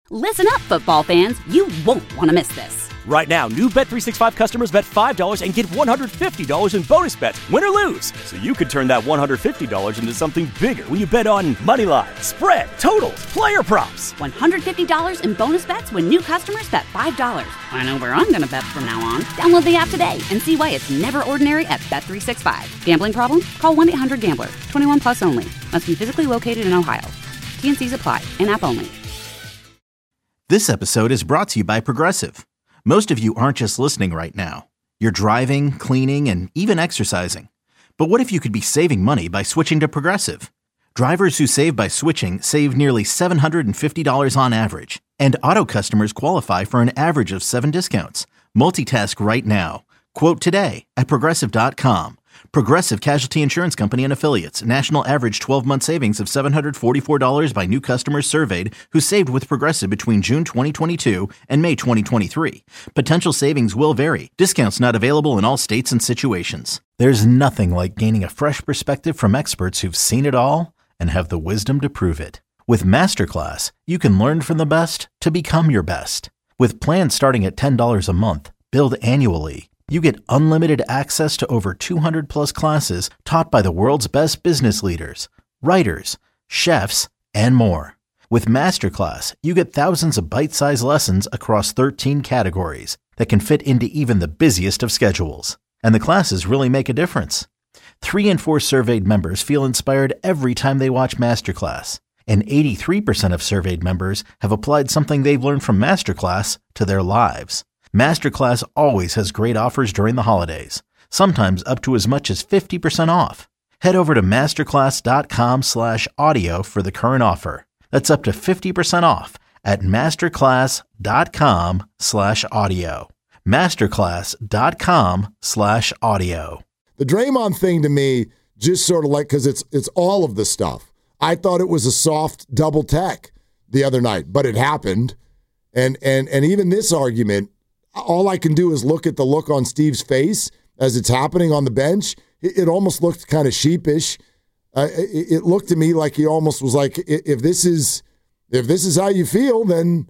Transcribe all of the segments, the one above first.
Listen up, football fans. You won't want to miss this. Right now, new Bet365 customers bet $5 and get $150 in bonus bets, win or lose. So you could turn that $150 into something bigger when you bet on money line, spread, totals, player props. $150 in bonus bets when new customers bet $5. I know where I'm going to bet from now on. Download the app today and see why it's never ordinary at Bet365. Gambling problem? Call 1-800-GAMBLER. 21 plus only. Must be physically located in Ohio. T&Cs apply. In-app only. This episode is brought to you by Progressive. Most of you aren't just listening right now. You're driving, cleaning, and even exercising. But what if you could be saving money by switching to Progressive? Drivers who save by switching save nearly $750 on average. And auto customers qualify for an average of 7 discounts. Multitask right now. Quote today at Progressive.com. Progressive Casualty Insurance Company and Affiliates. National average 12-month savings of $744 by new customers surveyed who saved with Progressive between June 2022 and May 2023. Potential savings will vary. Discounts not available in all states and situations. There's nothing like gaining a fresh perspective from experts who've seen it all and have the wisdom to prove it. With Masterclass, you can learn from the best to become your best. With plans starting at $10 a month, billed annually, you get unlimited access to over 200 plus classes taught by the world's best business leaders, writers, chefs, and more. With Masterclass, you get thousands of bite-sized lessons across 13 categories that can fit into even the busiest of schedules. And the classes really make a difference. 3 in 4 surveyed members feel inspired every time they watch Masterclass. And 83% of surveyed members have applied something they've learned from Masterclass to their lives. Masterclass always has great offers during the holidays, sometimes up to as much as 50% off. Head over to masterclass.com/audio for the current offer. That's up to 50% off at masterclass.com/audio. masterclass.com/audio. The Draymond thing to me, just sort of like, because it's all of the stuff. I thought it was a soft double tech the other night, but it happened. And even this argument, all I can do is look at the look on Steve's face as it's happening on the bench. It almost looked kind of sheepish. It looked to me like he almost was like, if this is how you feel, then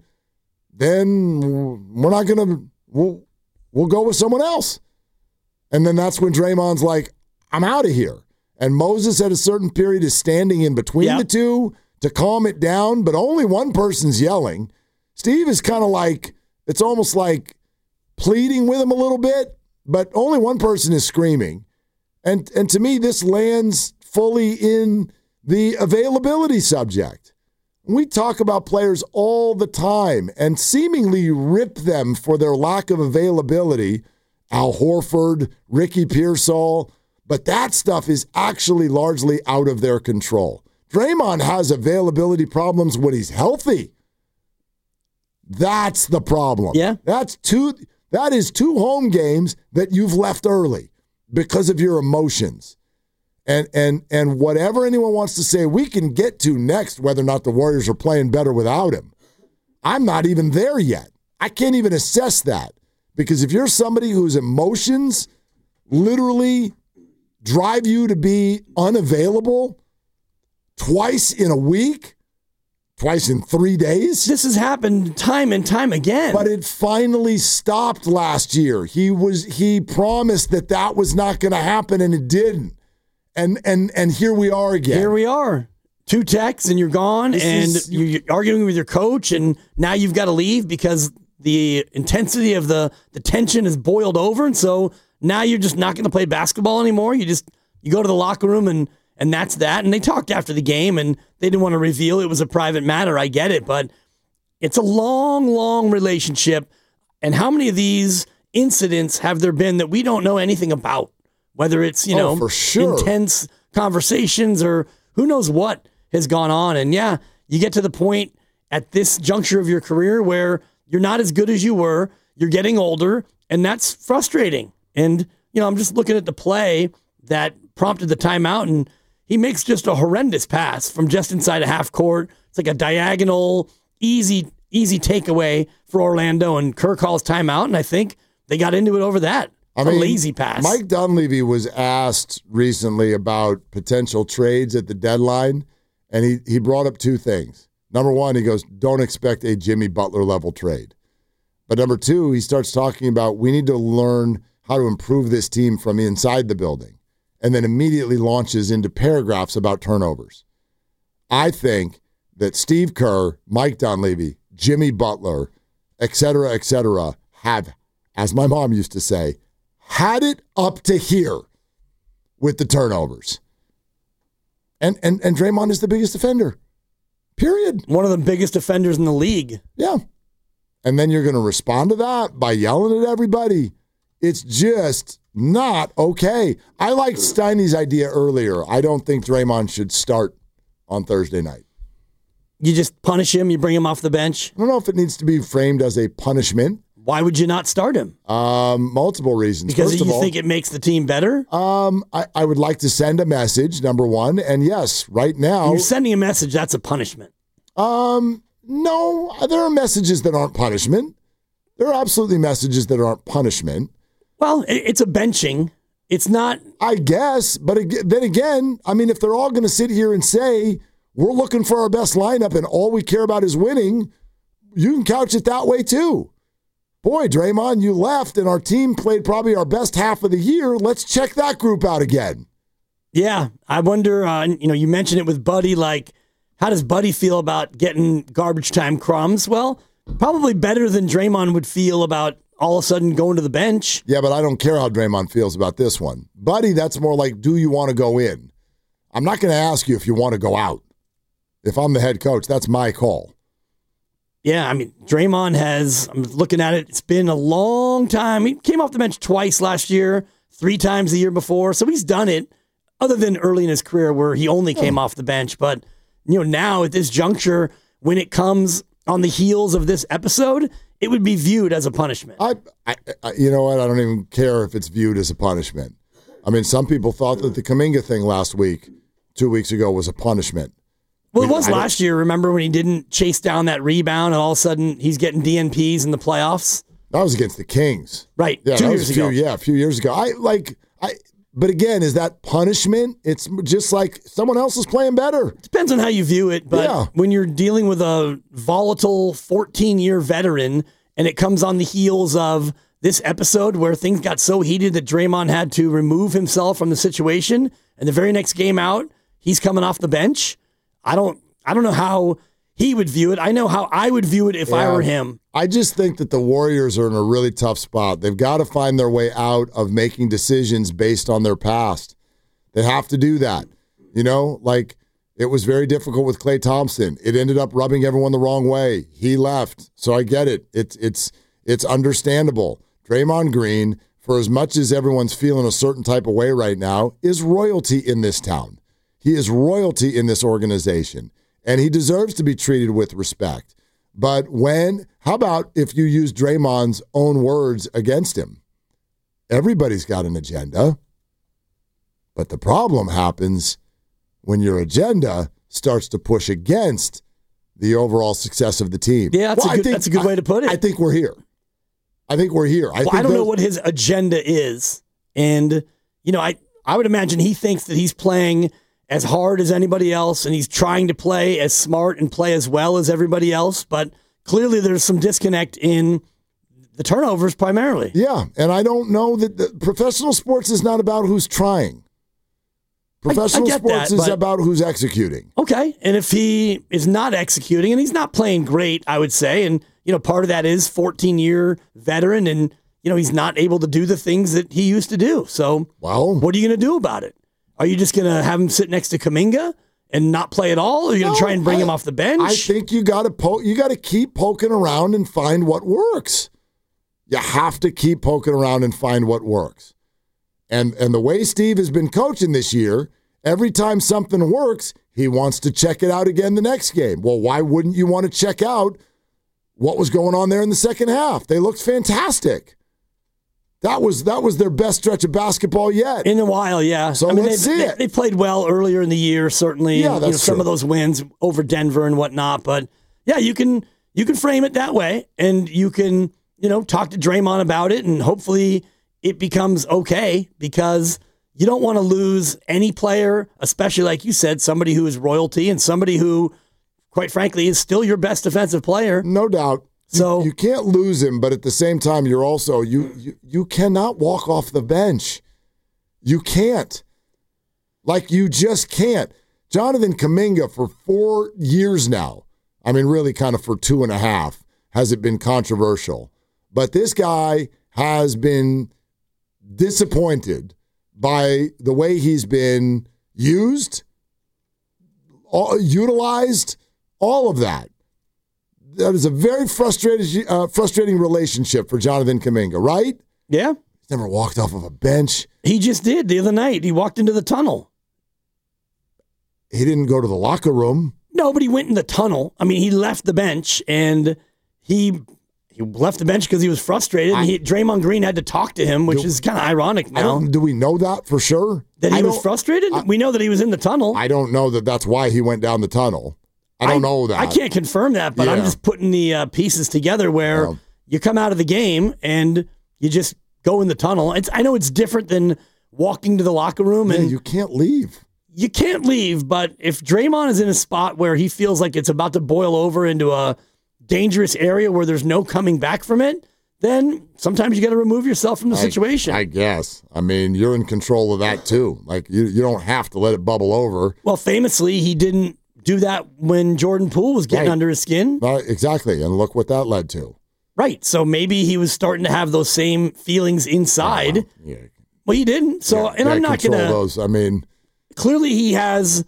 we're not gonna we'll go with someone else. And then that's when Draymond's like, I'm out of here. And Moses at a certain period is standing in between the two to calm it down, but only one person's yelling. Steve is kind of like, it's almost like pleading with him a little bit, but only one person is screaming. And to me, this lands fully in the availability subject. We talk about players all the time and seemingly rip them for their lack of availability. Al Horford, Ricky Pearsall, but that stuff is actually largely out of their control. Draymond has availability problems when he's healthy. That's the problem. Yeah. That is 2 home games that you've left early because of your emotions. And whatever anyone wants to say, we can get to next whether or not the Warriors are playing better without him. I'm not even there yet. I can't even assess that. Because if you're somebody whose emotions literally drive you to be unavailable twice in a week, twice in 3 days. This has happened time and time again. But it finally stopped last year. He promised that was not going to happen, and it didn't. And here we are again. Here we are. 2 texts and you're gone, you're arguing with your coach, and now you've got to leave because the intensity of the tension is boiled over, and so now you're just not going to play basketball anymore. You go to the locker room and that's that. And they talked after the game, and they didn't want to reveal it was a private matter. I get it, but it's a long, long relationship. And how many of these incidents have there been that we don't know anything about? Whether it's, for sure, intense conversations or who knows what has gone on. And yeah, you get to the point at this juncture of your career where you're not as good as you were. You're getting older, and that's frustrating. And, I'm just looking at the play that prompted the timeout, and he makes just a horrendous pass from just inside a half court. It's like a diagonal, easy takeaway for Orlando, and Kerr calls timeout, and I think they got into it over that. A lazy pass. Mike Dunleavy was asked recently about potential trades at the deadline, and he brought up 2 things. Number one, he goes, don't expect a Jimmy Butler level trade. But number two, he starts talking about we need to learn how to improve this team from inside the building, and then immediately launches into paragraphs about turnovers. I think that Steve Kerr, Mike Dunleavy, Jimmy Butler, et cetera, have, as my mom used to say, had it up to here with the turnovers. And Draymond is the biggest offender. Period. One of the biggest offenders in the league. Yeah. And then you're going to respond to that by yelling at everybody. It's just not okay. I liked Steiny's idea earlier. I don't think Draymond should start on Thursday night. You just punish him, you bring him off the bench? I don't know if it needs to be framed as a punishment. Why would you not start him? Multiple reasons. Because First of all, think it makes the team better? I would like to send a message, number one. And yes, right now. You're sending a message, that's a punishment. No, there are messages that aren't punishment. There are absolutely messages that aren't punishment. Well, it's a benching. It's not. I guess. But then again, I mean, if they're all going to sit here and say, we're looking for our best lineup and all we care about is winning, you can couch it that way too. Boy, Draymond, you left and our team played probably our best half of the year. Let's check that group out again. Yeah, I wonder, you mentioned it with Buddy, like, how does Buddy feel about getting garbage time crumbs? Well, probably better than Draymond would feel about all of a sudden going to the bench. Yeah, but I don't care how Draymond feels about this one. Buddy, that's more like, do you want to go in? I'm not going to ask you if you want to go out. If I'm the head coach, that's my call. Yeah, I mean, Draymond I'm looking at it, it's been a long time. He came off the bench twice last year, 3 times the year before, so he's done it, other than early in his career where he only came off the bench. But, now at this juncture, when it comes on the heels of this episode, it would be viewed as a punishment. You know what? I don't even care if it's viewed as a punishment. I mean, some people thought that the Kuminga thing last week, 2 weeks ago, was a punishment. Well, it was last year. Remember when he didn't chase down that rebound and all of a sudden he's getting DNPs in the playoffs? That was against the Kings. Right. Yeah, 2 years ago. A few years ago. But again, is that punishment? It's just like someone else is playing better. Depends on how you view it. But when you're dealing with a volatile 14-year veteran and it comes on the heels of this episode where things got so heated that Draymond had to remove himself from the situation, and the very next game out, he's coming off the bench. I don't know how he would view it. I know how I would view it if I were him. I just think that the Warriors are in a really tough spot. They've got to find their way out of making decisions based on their past. They have to do that. It was very difficult with Klay Thompson. It ended up rubbing everyone the wrong way. He left. So I get it. It's understandable. Draymond Green, for as much as everyone's feeling a certain type of way right now, is royalty in this town. He is royalty in this organization, and he deserves to be treated with respect. But how about if you use Draymond's own words against him? Everybody's got an agenda, but the problem happens when your agenda starts to push against the overall success of the team. Yeah, that's a good way to put it. I think we're here. I don't know what his agenda is, and I would imagine he thinks that he's playing as hard as anybody else, and he's trying to play as smart and play as well as everybody else, but clearly there's some disconnect in the turnovers primarily. Yeah, and I don't know that professional sports is not about who's trying. Professional sports is about who's executing. Okay, and if he is not executing, and he's not playing great, I would say, and part of that is 14-year veteran, and he's not able to do the things that he used to do. So, what are you going to do about it? Are you just going to have him sit next to Kuminga and not play at all? Or are you going to try and bring him off the bench? I think you got to keep poking around and find what works. You have to keep poking around and find what works. And the way Steve has been coaching this year, every time something works, he wants to check it out again the next game. Well, why wouldn't you want to check out what was going on there in the second half? They looked fantastic. That was their best stretch of basketball yet. In a while, yeah. So let's see it. They played well earlier in the year, certainly. Yeah, that's some of those wins over Denver and whatnot. But, yeah, you can frame it that way, and you can, talk to Draymond about it, and hopefully it becomes okay, because you don't want to lose any player, especially, like you said, somebody who is royalty and somebody who, quite frankly, is still your best defensive player. No doubt. So you can't lose him, but at the same time, you're also you cannot walk off the bench. You can't. Like, you just can't. Jonathan Kuminga for 4 years now, I mean, really kind of for 2.5, has it been controversial. But this guy has been disappointed by the way he's been used, utilized, all of that. That is a very frustrating relationship for Jonathan Kuminga, right? Yeah. He's never walked off of a bench. He just did the other night. He walked into the tunnel. He didn't go to the locker room. No, but he went in the tunnel. I mean, he left the bench, and he left the bench because he was frustrated. And Draymond Green had to talk to him, which is kind of ironic now. Do we know that for sure? That he was frustrated? We know that he was in the tunnel. I don't know that that's why he went down the tunnel. I don't know that. I can't confirm that, but I'm just putting the pieces together where you come out of the game and you just go in the tunnel. I know it's different than walking to the locker room. And you can't leave. You can't leave, but if Draymond is in a spot where he feels like it's about to boil over into a dangerous area where there's no coming back from it, then sometimes you got to remove yourself from the situation. I guess. I mean, you're in control of that too. Like, you don't have to let it bubble over. Well, famously, he didn't do that when Jordan Poole was getting under his skin. Exactly, and look what that led to. Right, so maybe he was starting to have those same feelings inside. Well, he didn't. So, and I'm not going to. Those. I mean, clearly he has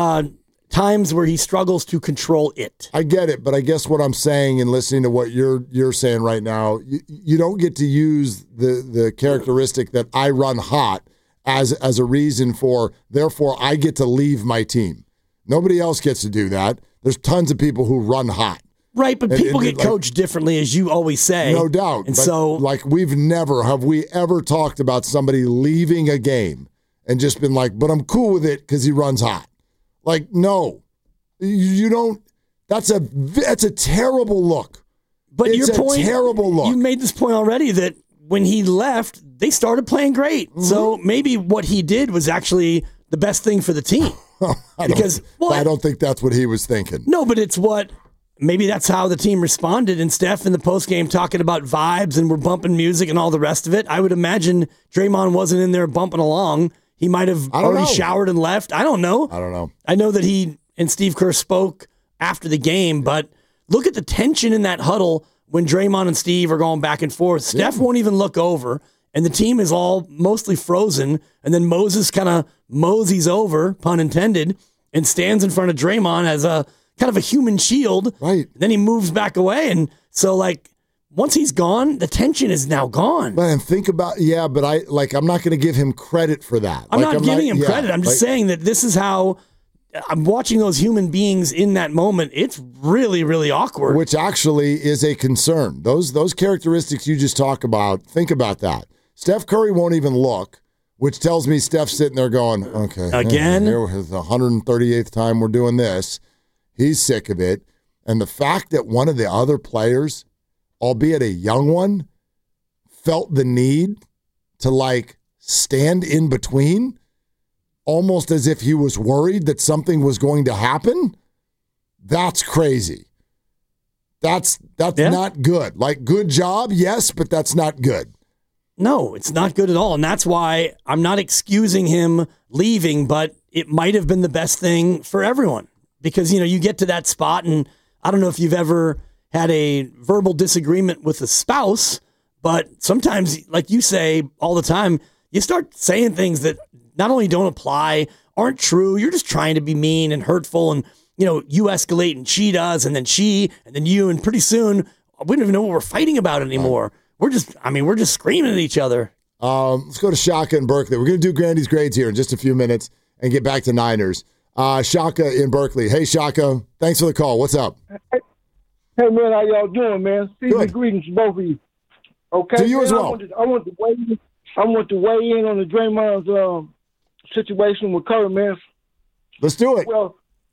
times where he struggles to control it. I get it, but I guess what I'm saying and listening to what you're saying right now, you don't get to use the characteristic that I run hot as a reason for, therefore I get to leave my team. Nobody else gets to do that. There's tons of people who run hot. Right, but people get coached differently, as you always say. No doubt. And so, like, have we ever talked about somebody leaving a game and just been like, but I'm cool with it because he runs hot? Like, no. You don't. That's a terrible look. But it's your point, a terrible look. You made this point already that when he left, they started playing great. Mm-hmm. So maybe what he did was actually the best thing for the team. I don't think that's what he was thinking. No, but it's what maybe that's how the team responded. And Steph in the postgame talking about vibes and we're bumping music and all the rest of it. I would imagine Draymond wasn't in there bumping along. He might have already showered and left. I don't know. I know that he and Steve Kerr spoke after the game, but look at the tension in that huddle when Draymond and Steve are going back and forth. Steph won't even look over. And the team is all mostly frozen. And then Moses kind of moseys over, pun intended, and stands in front of Draymond as a kind of a human shield. Right. And then he moves back away. And so, like, once he's gone, the tension is now gone. But and think about, but I'm not going to give him credit for that. I'm not giving him credit. I'm just saying that this is how I'm watching those human beings in that moment. It's really, really awkward. Which actually is a concern. Those characteristics you just talk about, think about that. Steph Curry won't even look, which tells me Steph's sitting there going, okay. Again? Here was the 138th time we're doing this. He's sick of it. And the fact that one of the other players, albeit a young one, felt the need to, like, stand in between, almost as if he was worried that something was going to happen, that's crazy. That's not good. Like, good job, yes, but that's not good. No, it's not good at all. And that's why I'm not excusing him leaving, but it might have been the best thing for everyone. Because, you get to that spot, and I don't know if you've ever had a verbal disagreement with a spouse, but sometimes, like you say all the time, you start saying things that not only don't apply, aren't true, you're just trying to be mean and hurtful, and, you escalate and she does, and then she, and then you, and pretty soon, we don't even know what we're fighting about anymore. We're just screaming at each other. Let's go to Shaka in Berkeley. We're going to do Grandy's grades here in just a few minutes and get back to Niners. Shaka in Berkeley. Hey, Shaka. Thanks for the call. What's up? Hey, man. How y'all doing, man? Season greetings to both of you. Okay. To you as well. I want to weigh in on the Draymond's situation with Curry, man. Let's do it. Well,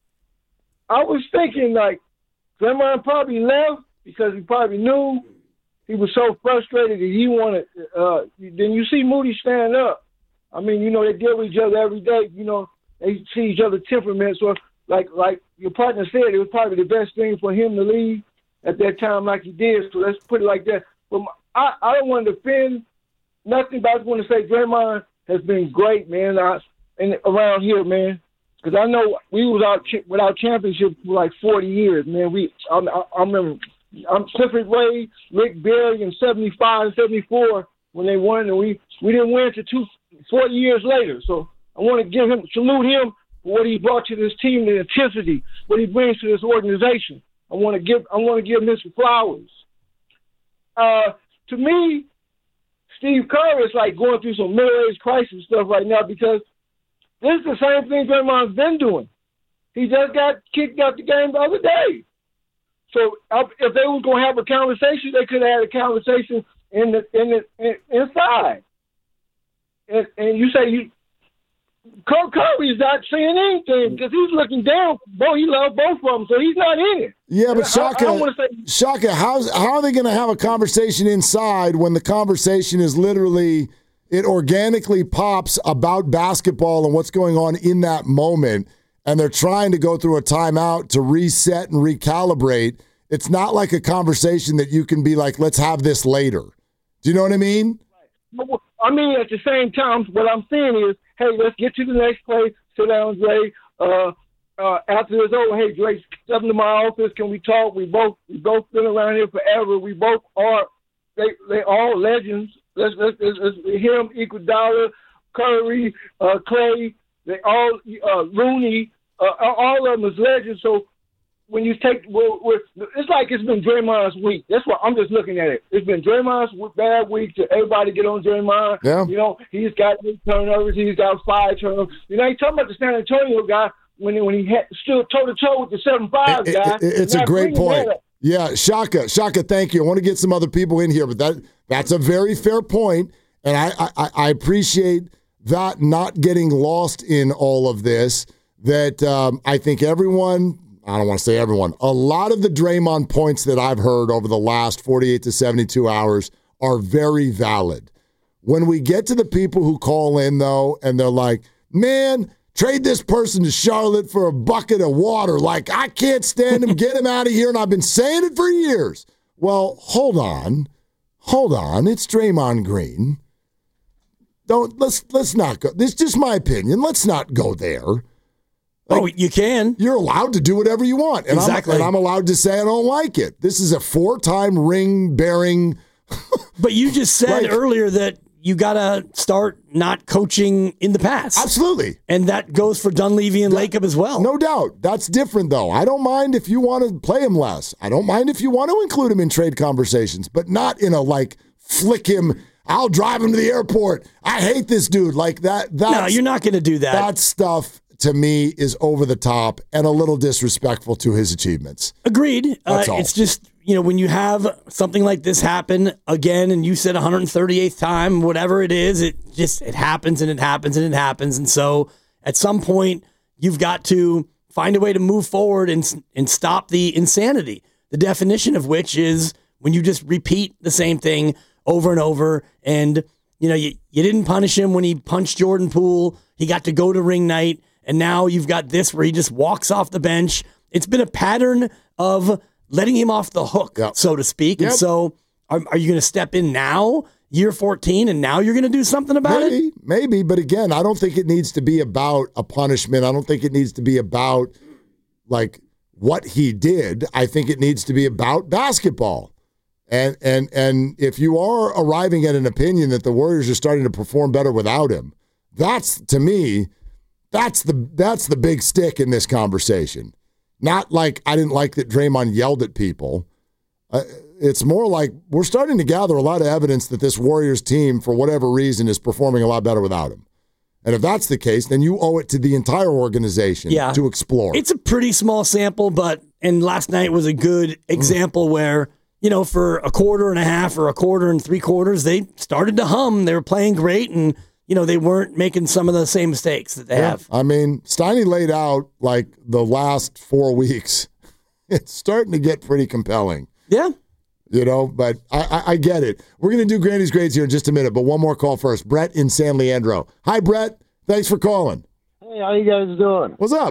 I was thinking, like, Draymond probably left because he probably knew he was so frustrated that he wanted. Then you see Moody stand up. I mean, they deal with each other every day. They see each other's temperaments. So, like your partner said, it was probably the best thing for him to leave at that time like he did. So let's put it like that. But I don't want to defend nothing, but I just want to say Draymond has been great, man, around here, man. Because I know we was out without championship for like 40 years, man. I remember Clifford Ray, Rick Barry in 75 and 74 when they won, and we didn't win until 40 years later. So I want to salute him for what he brought to this team, the intensity, what he brings to this organization. I want to give him his flowers. To me, Steve Kerr is like going through some middle-age crisis stuff right now because this is the same thing Draymond's been doing. He just got kicked out the game the other day. So if they were going to have a conversation, they could have had a conversation inside. And you say Curry's not saying anything because he's looking down. Boy, he loves both of them, so he's not in it. Yeah, but Shaka, how are they going to have a conversation inside when the conversation is literally it organically pops about basketball and what's going on in that moment, and they're trying to go through a timeout to reset and recalibrate? It's not like a conversation that you can be like, let's have this later. Do you know what I mean? I mean, at the same time, what I'm saying is, hey, let's get to the next play. Sit down, Dre. After it's over, hey, Dre, step into my office. Can we talk? We both been around here forever. We both are. They all legends. Let's him, Iguodala, Curry, Clay. They all Rooney. All of them is legends. So when you take, it's like it's been Draymond's week. That's what I'm just looking at it. It's been Draymond's bad week to everybody get on Draymond. Yeah. You know, he's got 8 turnovers. He's got 5 turnovers. You know, he's talking about the San Antonio guy when he stood toe-to-toe with the 7'5" guy. It's a great point. Yeah, Shaka, thank you. I want to get some other people in here, but that's a very fair point, and I appreciate that not getting lost in all of this, that I think everyone – I don't want to say everyone. A lot of the Draymond points that I've heard over the last 48 to 72 hours are very valid. When we get to the people who call in, though, and they're like, man, trade this person to Charlotte for a bucket of water. Like, I can't stand him. Get him out of here. And I've been saying it for years. Well, hold on. It's Draymond Green. Let's not go. This is just my opinion. Let's not go there. Like, you can. You're allowed to do whatever you want. And exactly. I'm allowed to say I don't like it. This is a 4-time ring-bearing. But you just said earlier that you got to start not coaching in the past. Absolutely. And that goes for Dunleavy and Lacob as well. No doubt. That's different, though. I don't mind if you want to play him less. I don't mind if you want to include him in trade conversations, but not in a, flick him, I'll drive him to the airport. I hate this dude. Like that. No, you're not going to do that. That stuff, to me, is over the top and a little disrespectful to his achievements. Agreed. It's just, when you have something like this happen again, and you said 138th time, whatever it is, it happens and it happens and it happens. And so at some point, you've got to find a way to move forward and stop the insanity. The definition of which is when you just repeat the same thing over and over. And, you didn't punish him when he punched Jordan Poole. He got to go to ring night. And now you've got this where he just walks off the bench. It's been a pattern of letting him off the hook, so to speak. Yep. And so are you going to step in now, year 14, and now you're going to do something about it? Maybe. But again, I don't think it needs to be about a punishment. I don't think it needs to be about what he did. I think it needs to be about basketball. And if you are arriving at an opinion that the Warriors are starting to perform better without him, that's, to me, that's the big stick in this conversation. Not like I didn't like that Draymond yelled at people. It's more like we're starting to gather a lot of evidence that this Warriors team, for whatever reason, is performing a lot better without him. And if that's the case, then you owe it to the entire organization to explore. It's a pretty small sample, and last night was a good example where, for a quarter and a half or a quarter and 3 quarters, they started to hum. They were playing great, and they weren't making some of the same mistakes that they have. I mean, Steiny laid out the last 4 weeks. It's starting to get pretty compelling. Yeah. But I get it. We're going to do Granny's Grades here in just a minute, but one more call first. Brett in San Leandro. Hi, Brett. Thanks for calling. Hey, how you guys doing? What's up?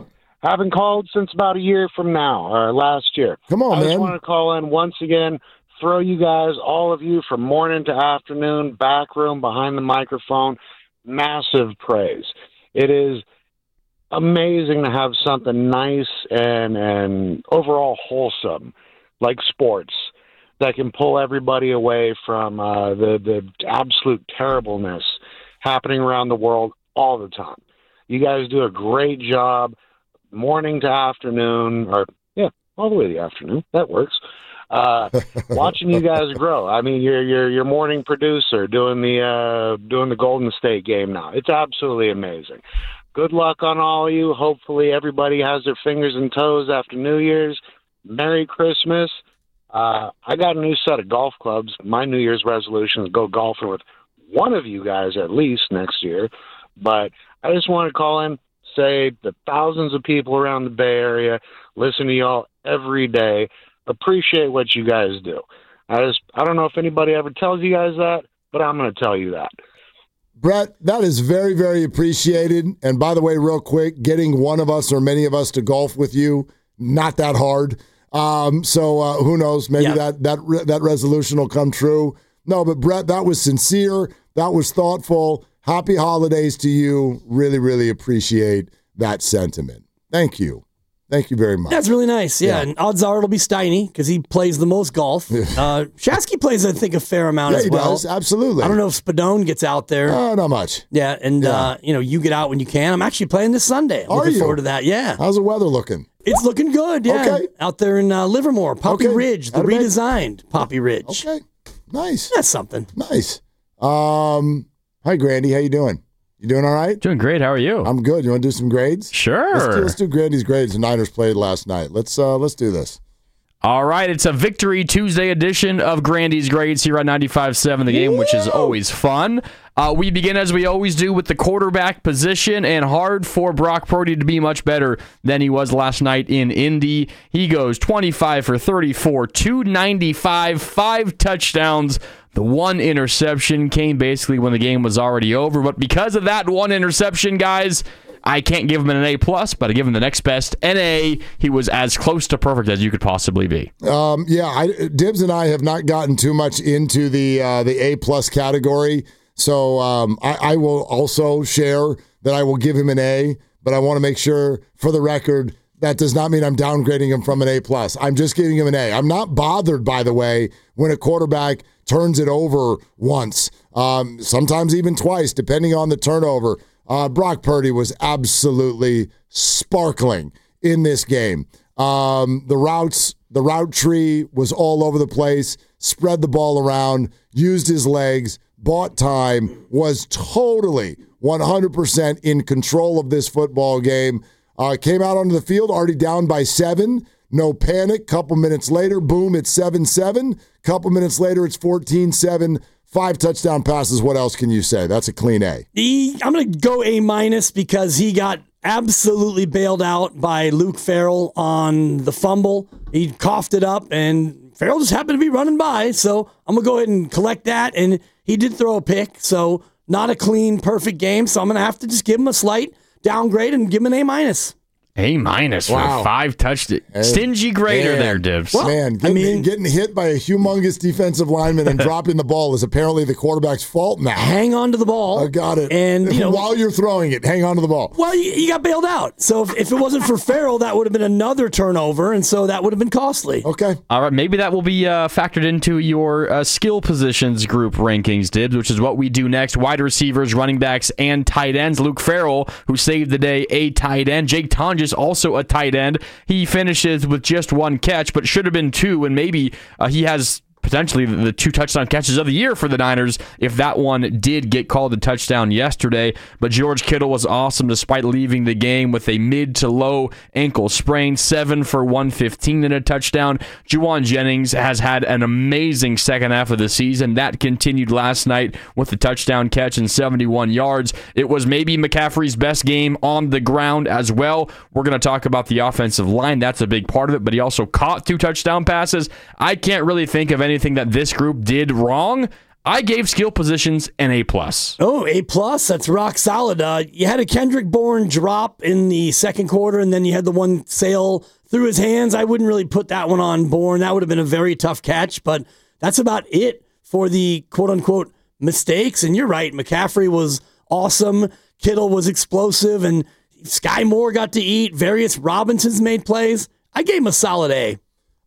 Haven't called since about a year from now, or last year. Come on, man. I just man. want to call in once again, throw you guys, all of you, from morning to afternoon, back room, behind the microphone, massive praise. It is amazing to have something nice and overall wholesome like sports that can pull everybody away from the absolute terribleness happening around the world all the time. You guys do a great job morning to afternoon, or all the way to the afternoon. That works. Watching you guys grow. I mean, you're morning producer doing the Golden State game now. It's absolutely amazing. Good luck on all of you. Hopefully everybody has their fingers and toes after New Year's. Merry Christmas. I got a new set of golf clubs. My New Year's resolution is go golfing with one of you guys at least next year. But I just want to call in, say the thousands of people around the Bay Area listen to y'all every day. Appreciate what you guys do. I don't know if anybody ever tells you guys that, but I'm going to tell you that. Brett, that is very, very appreciated. And by the way, real quick, getting one of us or many of us to golf with you, not that hard. So who knows? Maybe that resolution will come true. No, but Brett, that was sincere. That was thoughtful. Happy holidays to you. Really, really appreciate that sentiment. Thank you. Thank you very much. That's really nice. Yeah. And odds are it'll be Steiny because he plays the most golf. Shasky plays, I think, a fair amount as well. He does. Absolutely. I don't know if Spadone gets out there. Not much. Yeah. And, you get out when you can. I'm actually playing this Sunday. I'm looking forward to that. Yeah. How's the weather looking? It's looking good. Yeah. Okay. Out there in Livermore, Poppy Ridge, the redesigned Poppy Ridge. Okay. Nice. That's something. Nice. Hi, Grandy. How you doing? You doing all right? Doing great. How are you? I'm good. You want to do some grades? Sure. Let's do Grandy's grades. The Niners played last night. Let's do this. All right. It's a Victory Tuesday edition of Grandy's grades here on 95.7 The Game, which is always fun. We begin, as we always do, with the quarterback position, and hard for Brock Purdy to be much better than he was last night in Indy. He goes 25 for 34, 295, 5 touchdowns. The one interception came basically when the game was already over, but because of that one interception, guys, I can't give him an A+, but I give him the next best, an A. He was as close to perfect as you could possibly be. Dibs and I have not gotten too much into the A+ category, so I will also share that I will give him an A, but I want to make sure, for the record, that does not mean I'm downgrading him from an A+. I'm just giving him an A. I'm not bothered, by the way, when a quarterback turns it over once, sometimes even twice, depending on the turnover. Brock Purdy was absolutely sparkling in this game. The route tree was all over the place, spread the ball around, used his legs, bought time, was totally 100% in control of this football game. Came out onto the field, already down by 7. No panic. Couple minutes later, boom, it's 7-7. Couple minutes later, it's 14-7. 5 touchdown passes. What else can you say? That's a clean A. I'm going to go A- because he got absolutely bailed out by Luke Farrell on the fumble. He coughed it up, and Farrell just happened to be running by. So I'm going to go ahead and collect that. And he did throw a pick, so not a clean, perfect game. So I'm going to have to just give him a slight downgrade and give him an A-. A- for 5 touchdowns. Stingy grader there, Dibs. Well, getting hit by a humongous defensive lineman and dropping the ball is apparently the quarterback's fault now. Hang on to the ball. I got it. And while you're throwing it, hang on to the ball. Well, you got bailed out. So if it wasn't for Farrell, that would have been another turnover, and so that would have been costly. Okay. All right, maybe that will be factored into your skill positions group rankings, Dibs, which is what we do next. Wide receivers, running backs, and tight ends. Luke Farrell, who saved the day, a tight end. Jake Tonjes, also a tight end. He finishes with just 1 catch, but should have been 2, and maybe he has potentially the 2 touchdown catches of the year for the Niners if that one did get called a touchdown yesterday. But George Kittle was awesome despite leaving the game with a mid to low ankle sprain, 7 for 115 and a touchdown. Juwan Jennings has had an amazing second half of the season. That continued last night with a touchdown catch and 71 yards. It was maybe McCaffrey's best game on the ground as well. We're going to talk about the offensive line. That's a big part of it, but he also caught 2 touchdown passes. I can't really think of anything that this group did wrong. I gave skill positions an A+. Oh, A+, that's rock solid. You had a Kendrick Bourne drop in the second quarter, and then you had the one sail through his hands. I wouldn't really put that one on Bourne. That would have been a very tough catch, but that's about it for the quote-unquote mistakes. And you're right, McCaffrey was awesome. Kittle was explosive, and Sky Moore got to eat. Various Robinsons made plays. I gave him a solid A.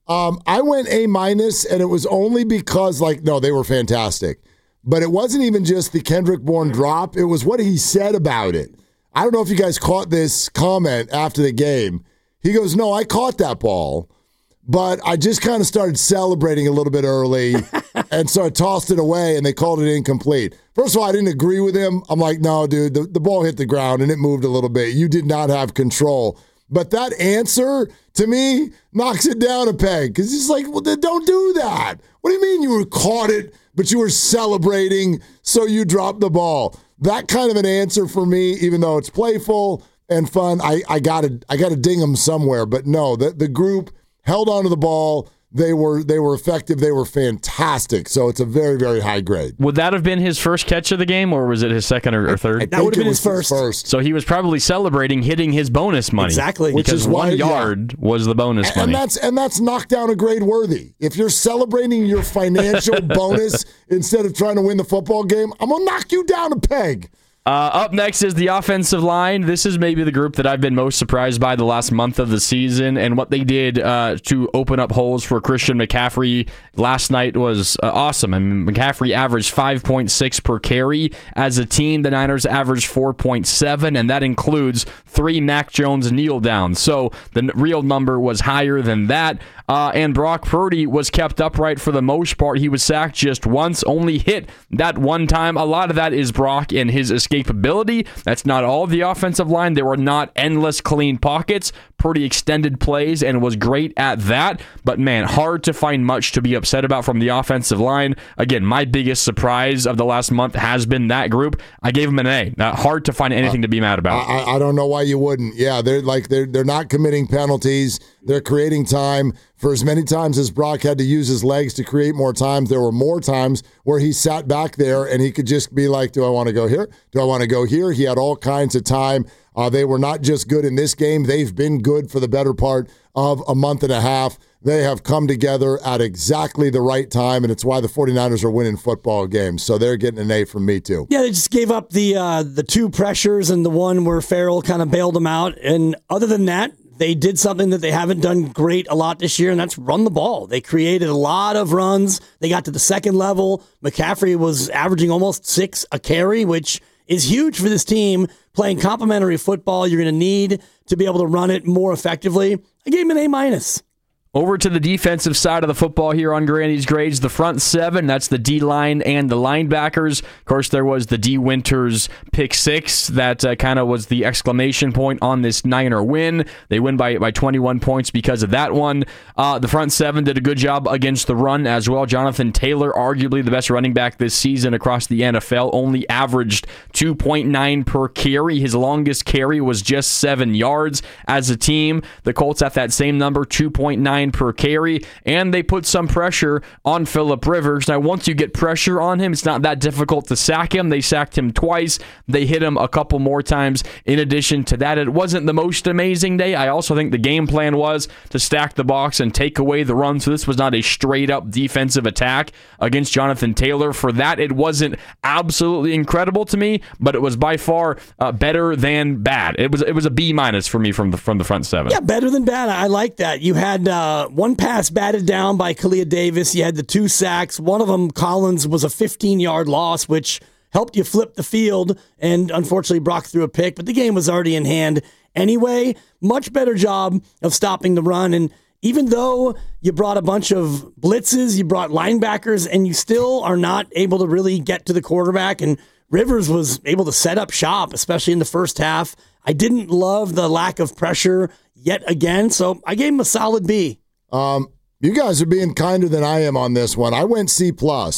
I went A-, and it was only because, they were fantastic. But it wasn't even just the Kendrick Bourne drop. It was what he said about it. I don't know if you guys caught this comment after the game. He goes, no, I caught that ball, but I just kind of started celebrating a little bit early, and so I tossed it away, and they called it incomplete. First of all, I didn't agree with him. I'm like, no, dude, the ball hit the ground, and it moved a little bit. You did not have control. But that answer, to me, knocks it down a peg. Because it's like, well, then don't do that. What do you mean you caught it, but you were celebrating, so you dropped the ball? That kind of an answer for me, even though it's playful and fun, I gotta ding them somewhere. But no, the group held onto the ball. They were effective. They were fantastic. So it's a very, very high grade. Would that have been his first catch of the game, or was it his second or third? That would have been his first. So he was probably celebrating hitting his bonus money. Exactly. Because 1 yard was the bonus money. And that's knocked down a grade worthy. If you're celebrating your financial bonus instead of trying to win the football game, I'm going to knock you down a peg. Up next is the offensive line. This is maybe the group that I've been most surprised by the last month of the season, and what they did to open up holes for Christian McCaffrey last night was awesome. I mean, McCaffrey averaged 5.6 per carry. As a team, the Niners averaged 4.7, and that includes 3 Mac Jones kneel downs. So the real number was higher than that. And Brock Purdy was kept upright for the most part. He was sacked just once, only hit that one time. A lot of that is Brock and his escapability. That's not all of the offensive line. There were not endless clean pockets, pretty extended plays, and was great at that. But man, hard to find much to be upset about from the offensive line. Again, my biggest surprise of the last month has been that group. I gave them an A. Hard to find anything to be mad about. I don't know why you wouldn't. Yeah, they're not committing penalties. They're creating time. For as many times as Brock had to use his legs to create more times, there were more times where he sat back there and he could just be like, do I want to go here? Do I want to go here? He had all kinds of time. They were not just good in this game. They've been good for the better part of a month and a half. They have come together at exactly the right time, and it's why the 49ers are winning football games. So they're getting an A from me, too. Yeah, they just gave up the 2 pressures and the one where Farrell kind of bailed them out. And other than that, they did something that they haven't done great a lot this year, and that's run the ball. They created a lot of runs. They got to the second level. McCaffrey was averaging almost 6 a carry, which is huge for this team. Playing complementary football, you're going to need to be able to run it more effectively. I gave him an A-. Over to the defensive side of the football here on Granny's Grades. The front 7, that's the D-line and the linebackers. Of course, there was the D. Winters pick 6. That kind of was the exclamation point on this Niner win. They win by 21 points because of that one. The front 7 did a good job against the run as well. Jonathan Taylor, arguably the best running back this season across the NFL, only averaged 2.9 per carry. His longest carry was just 7 yards. As a team, the Colts at that same number, 2.9 per carry, and they put some pressure on Phillip Rivers. Now, once you get pressure on him, it's not that difficult to sack him. They sacked him twice. They hit him a couple more times. In addition to that, it wasn't the most amazing day. I also think the game plan was to stack the box and take away the run, so this was not a straight-up defensive attack against Jonathan Taylor. For that, it wasn't absolutely incredible to me, but it was by far better than bad. It was a B- for me from the front 7. Yeah, better than bad. I like that. You had one pass batted down by Kalia Davis. You had the 2 sacks. One of them, Collins, was a 15-yard loss, which helped you flip the field, and unfortunately Brock threw a pick, but the game was already in hand anyway. Much better job of stopping the run, and even though you brought a bunch of blitzes, you brought linebackers, and you still are not able to really get to the quarterback, and Rivers was able to set up shop, especially in the first half. I didn't love the lack of pressure yet again, so I gave him a solid B. You guys are being kinder than I am on this one. I went C+,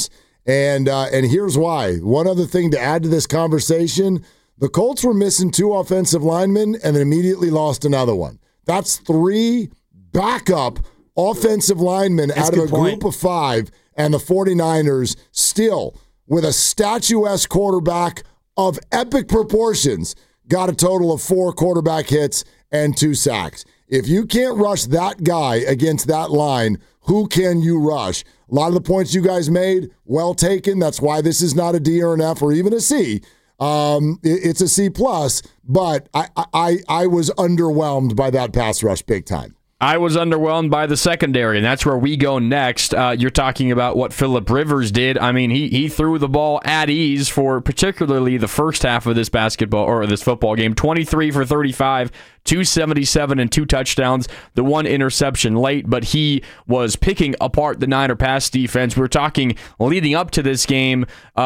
and here's why. One other thing to add to this conversation, the Colts were missing 2 offensive linemen and then immediately lost another one. That's 3 backup offensive linemen out of a group of 5, and the 49ers still with a statuesque quarterback of epic proportions, got a total of 4 quarterback hits and 2 sacks. If you can't rush that guy against that line, who can you rush? A lot of the points you guys made, well taken. That's why this is not a D or an F or even a C. It's a C+, but I was underwhelmed by that pass rush big time. I was underwhelmed by the secondary, and that's where we go next. You're talking about what Phillip Rivers did. I mean, he threw the ball at ease for particularly the first half of this this football game. 23 for 35, 277 and 2 touchdowns, the 1 interception late, but he was picking apart the Niner pass defense. We were talking leading up to this game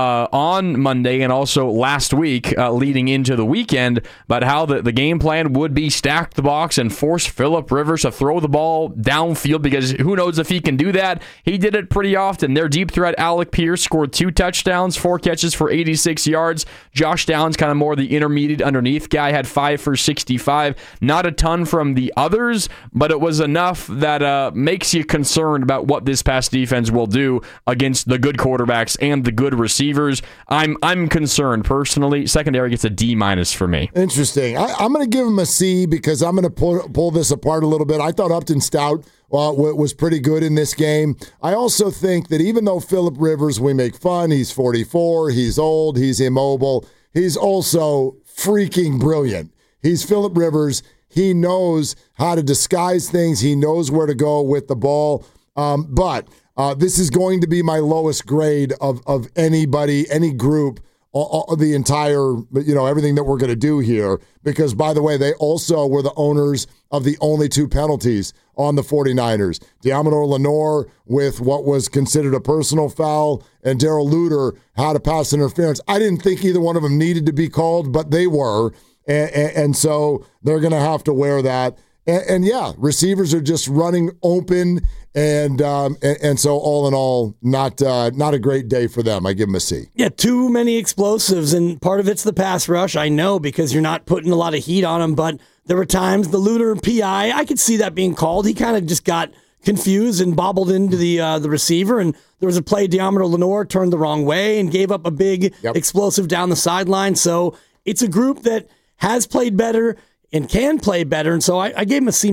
on Monday and also last week leading into the weekend about how the game plan would be stack the box and force Phillip Rivers to throw the ball downfield, because who knows if he can do that. He did it pretty often. Their deep threat Alec Pierce scored 2 touchdowns, 4 catches for 86 yards. Josh Downs, kind of more the intermediate underneath guy, had 5 for 65. Not a ton from the others, but it was enough that makes you concerned about what this pass defense will do against the good quarterbacks and the good receivers. I'm concerned personally. Secondary gets a D- for me. Interesting. I'm going to give him a C because I'm going to pull this apart a little bit. I thought Upton Stout was pretty good in this game. I also think that even though Phillip Rivers, we make fun, he's 44, he's old, he's immobile, he's also freaking brilliant. He's Phillip Rivers. He knows how to disguise things. He knows where to go with the ball. But this is going to be my lowest grade of anybody, any group, the entire, everything that we're going to do here. Because, by the way, they also were the owners of the only 2 penalties on the 49ers. Deommodore Lenoir with what was considered a personal foul, and Darrell Luter had a pass interference. I didn't think either one of them needed to be called, but they were. And so they're going to have to wear that. And yeah, receivers are just running open. And so all in all, not a great day for them. I give them a C. Yeah, too many explosives. And part of it's the pass rush. I know, because you're not putting a lot of heat on them. But there were times the Luter PI, I could see that being called. He kind of just got confused and bobbled into the receiver. And there was a play, Deommodore Lenoir turned the wrong way and gave up a big explosive down the sideline. So it's a group that has played better and can play better, and so I gave him a C-.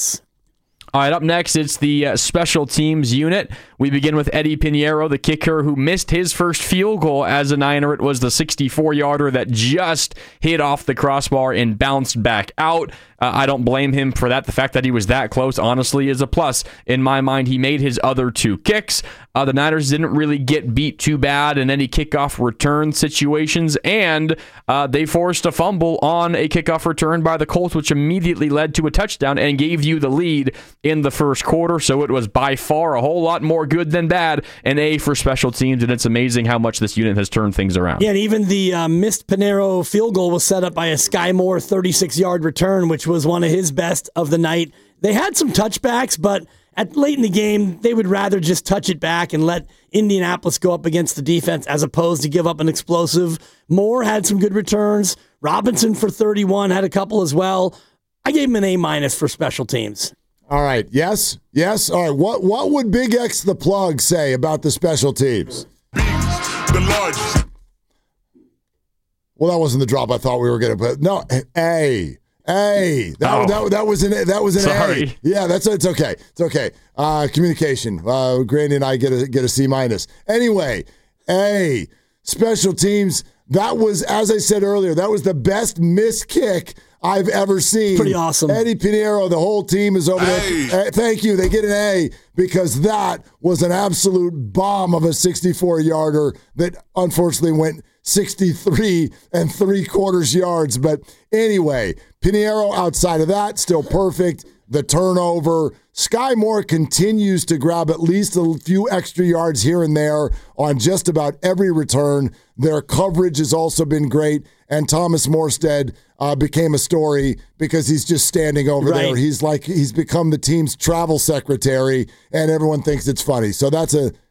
All right, up next, it's the special teams unit. We begin with Eddie Pinheiro, the kicker, who missed his first field goal as a Niner. It was the 64-yarder that just hit off the crossbar and bounced back out. I don't blame him for that. The fact that he was that close, honestly, is a plus. In my mind, he made his other 2 kicks. The Niners didn't really get beat too bad in any kickoff return situations, and they forced a fumble on a kickoff return by the Colts, which immediately led to a touchdown and gave you the lead in the first quarter. So it was by far a whole lot more good than bad. An A for special teams, and it's amazing how much this unit has turned things around. Yeah, and even the missed Pinheiro field goal was set up by a Sky Moore 36-yard return, which was one of his best of the night. They had some touchbacks, but late in the game, they would rather just touch it back and let Indianapolis go up against the defense as opposed to give up an explosive. Moore had some good returns. Robinson for 31 had a couple as well. I gave him an A- for special teams. All right. Yes. All right. What would Big X the Plug say about the special teams? The largest. Well, that wasn't the drop I thought we were going to put. No, A. That was an Sorry. A. Yeah, it's okay. It's okay. Communication. Granny and I get a C-. Anyway, A. Special teams. That was, as I said earlier, that was the best missed kick I've ever seen. Pretty awesome. Eddie Pinheiro, the whole team is over there. Thank you. They get an A because that was an absolute bomb of a 64-yarder that unfortunately went 63 3/4 yards. But anyway, Pinheiro outside of that, still perfect. The turnover. Sky Moore continues to grab at least a few extra yards here and there on just about every return. Their coverage has also been great. And Thomas Morstead became a story because he's just standing over there. He's become the team's travel secretary, and everyone thinks it's funny. So that's a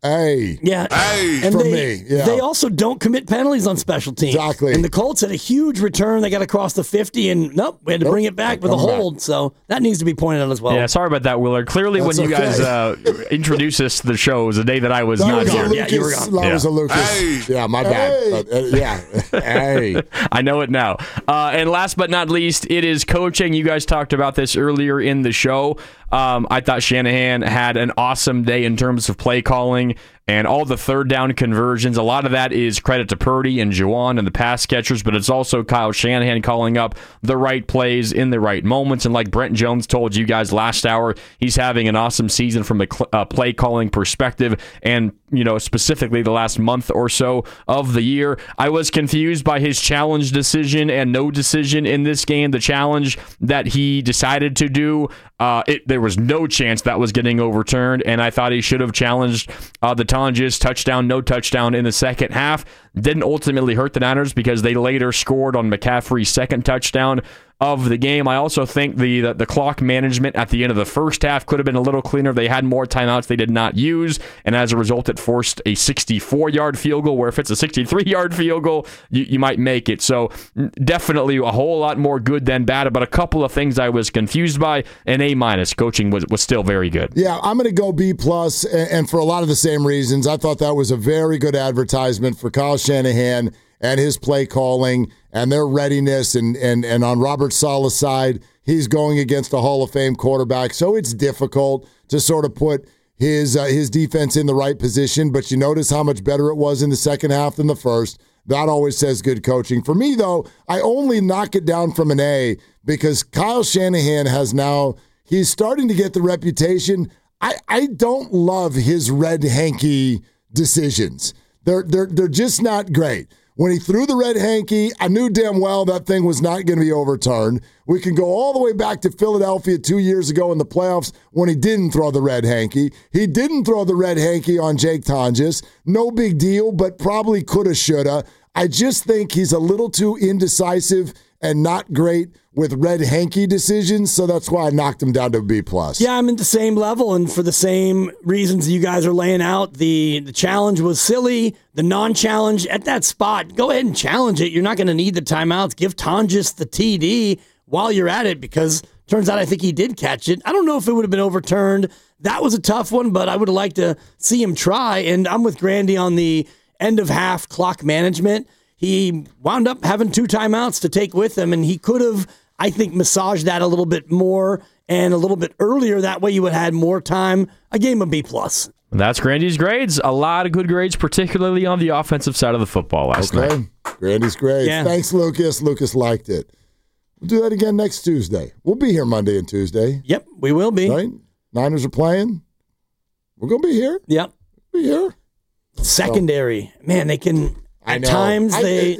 Hey. Yeah. Hey. And From they, me. Yeah. They also don't commit penalties on special teams. Exactly. And the Colts had a huge return. They got across the 50, and we had to bring it back with a hold. So that needs to be pointed out as well. Yeah, sorry about that, Willard. Clearly, That's when you guys introduced us to the show, it was the day that I was not here. Yeah, you were gone. That was a Lucas. Hey. Yeah, my bad. But, hey. I know it now. And last but not least, it is coaching. You guys talked about this earlier in the show. I thought Shanahan had an awesome day in terms of play calling and all the third down conversions. A lot of that is credit to Purdy and Juwan and the pass catchers, but it's also Kyle Shanahan calling up the right plays in the right moments. And like Brent Jones told you guys last hour, he's having an awesome season from a play calling perspective, and specifically the last month or so of the year. I was confused by his challenge decision and no decision in this game. The challenge that he decided to do, there was no chance that was getting overturned, and I thought he should have challenged the Tonjes touchdown, no touchdown in the second half. Didn't ultimately hurt the Niners because they later scored on McCaffrey's second touchdown of the game. I also think the clock management at the end of the first half could have been a little cleaner. They had more timeouts they did not use, and as a result, it forced a 64-yard field goal, where if it's a 63-yard field goal, you might make it. So definitely a whole lot more good than bad, but a couple of things I was confused by, and A-. Coaching was still very good. Yeah, I'm going to go B+, and for a lot of the same reasons. I thought that was a very good advertisement for Kyle Shanahan and his play calling and their readiness. And on Robert Saleh's side, he's going against a Hall of Fame quarterback, so it's difficult to sort of put his defense in the right position. But you notice how much better it was in the second half than the first. That always says good coaching. For me, though, I only knock it down from an A because Kyle Shanahan has now – he's starting to get the reputation. I don't love his red hanky decisions. They're just not great. When he threw the red hanky, I knew damn well that thing was not going to be overturned. We can go all the way back to Philadelphia 2 years ago in the playoffs when he didn't throw the red hanky. He didn't throw the red hanky on Jake Tonjes. No big deal, but probably coulda, shoulda. I just think he's a little too indecisive and not great with red hanky decisions, so that's why I knocked him down to a B+. Yeah, I'm at the same level, and for the same reasons you guys are laying out. The challenge was silly. The non-challenge at that spot, go ahead and challenge it. You're not going to need the timeouts. Give Tonjes the TD while you're at it, because turns out I think he did catch it. I don't know if it would have been overturned. That was a tough one, but I would have liked to see him try, and I'm with Grandy on the end-of-half clock management. He wound up having 2 timeouts to take with him, and he could have, I think, massaged that a little bit more and a little bit earlier. That way you would have had more time. I gave him a B+. That's Grandy's grades. A lot of good grades, particularly on the offensive side of the football last night. Grandy's grades. Yeah. Thanks, Lucas. Lucas liked it. We'll do that again next Tuesday. We'll be here Monday and Tuesday. Yep, we will be. Right? Niners are playing. We're going to be here. Yep. Be here. Secondary. Man, they can... I know. At times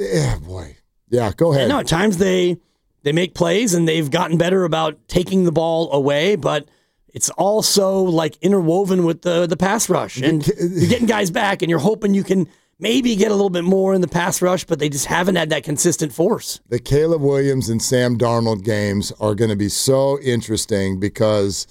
boy. Yeah, go ahead. No, at times they make plays and they've gotten better about taking the ball away, but it's also like interwoven with the pass rush. And you're getting guys back and you're hoping you can maybe get a little bit more in the pass rush, but they just haven't had that consistent force. The Caleb Williams and Sam Darnold games are going to be so interesting because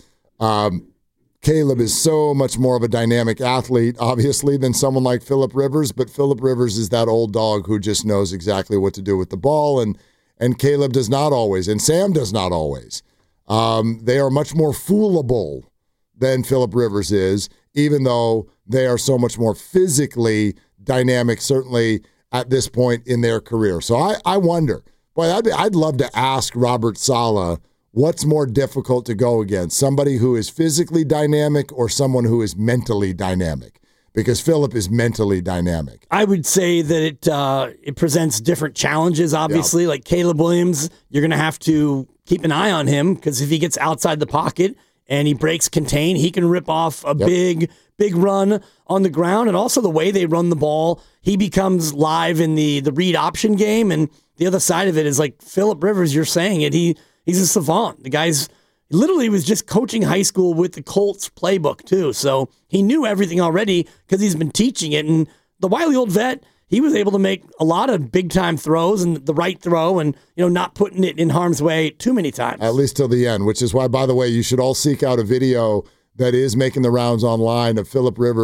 Caleb is so much more of a dynamic athlete, obviously, than someone like Phillip Rivers, but Phillip Rivers is that old dog who just knows exactly what to do with the ball, and Caleb does not always, and Sam does not always. They are much more foolable than Phillip Rivers is, even though they are so much more physically dynamic, certainly at this point in their career. So I wonder, boy, I'd love to ask Robert Saleh, what's more difficult to go against, somebody who is physically dynamic or someone who is mentally dynamic? Because Phillip is mentally dynamic. I would say that it presents different challenges, obviously. Like Caleb Williams, you're going to have to keep an eye on him because if he gets outside the pocket and he breaks contain, he can rip off a big run on the ground. And also the way they run the ball, he becomes live in the read option game. And the other side of it is like Phillip Rivers, you're saying it, he's a savant. The guy's literally was just coaching high school with the Colts playbook too. So he knew everything already because he's been teaching it. And the wily old vet, he was able to make a lot of big time throws and the right throw and, not putting it in harm's way too many times. At least till the end, which is why, by the way, you should all seek out a video that is making the rounds online of Phillip Rivers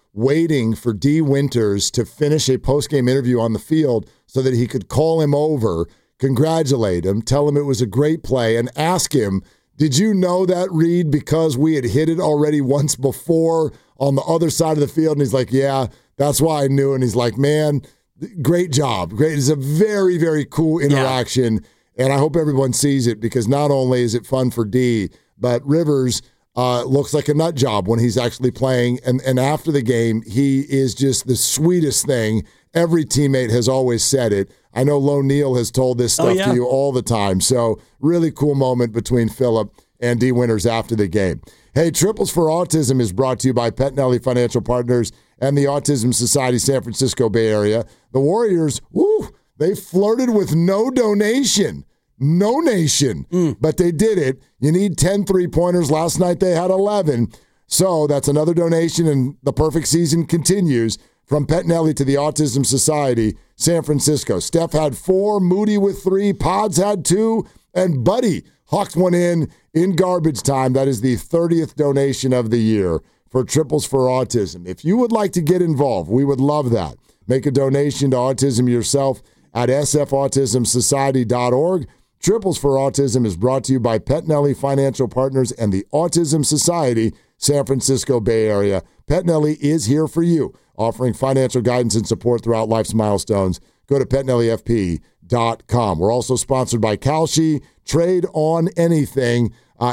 waiting for D. Winters to finish a post-game interview on the field so that he could call him over, congratulate him, tell him it was a great play, and ask him, did you know that, Reed, because we had hit it already once before on the other side of the field? And he's like, yeah, that's why I knew. And he's like, man, great job. Great. It's a very, very cool interaction, and I hope everyone sees it because not only is it fun for D, but Rivers looks like a nut job when he's actually playing. And after the game, he is just the sweetest thing. Every teammate has always said it. I know Lo Neal has told this stuff to you all the time. So really cool moment between Phillip and D. Winters after the game. Hey, Triples for Autism is brought to you by Pettinelli Financial Partners and the Autism Society San Francisco Bay Area. The Warriors, they flirted with no donation. No nation, but they did it. You need 10 3-pointers. Last night they had 11. So that's another donation, and the perfect season continues from Pettinelli to the Autism Society, San Francisco. Steph had 4, Moody with 3, Pods had 2, and Buddy hucked one in garbage time. That is the 30th donation of the year for Triples for Autism. If you would like to get involved, we would love that. Make a donation to autism yourself at sfautismsociety.org. Triples for Autism is brought to you by Pettinelli Financial Partners and the Autism Society, San Francisco Bay Area. Pettinelli is here for you, offering financial guidance and support throughout life's milestones. Go to PettinelliFP.com. We're also sponsored by Kalshi. Trade on anything.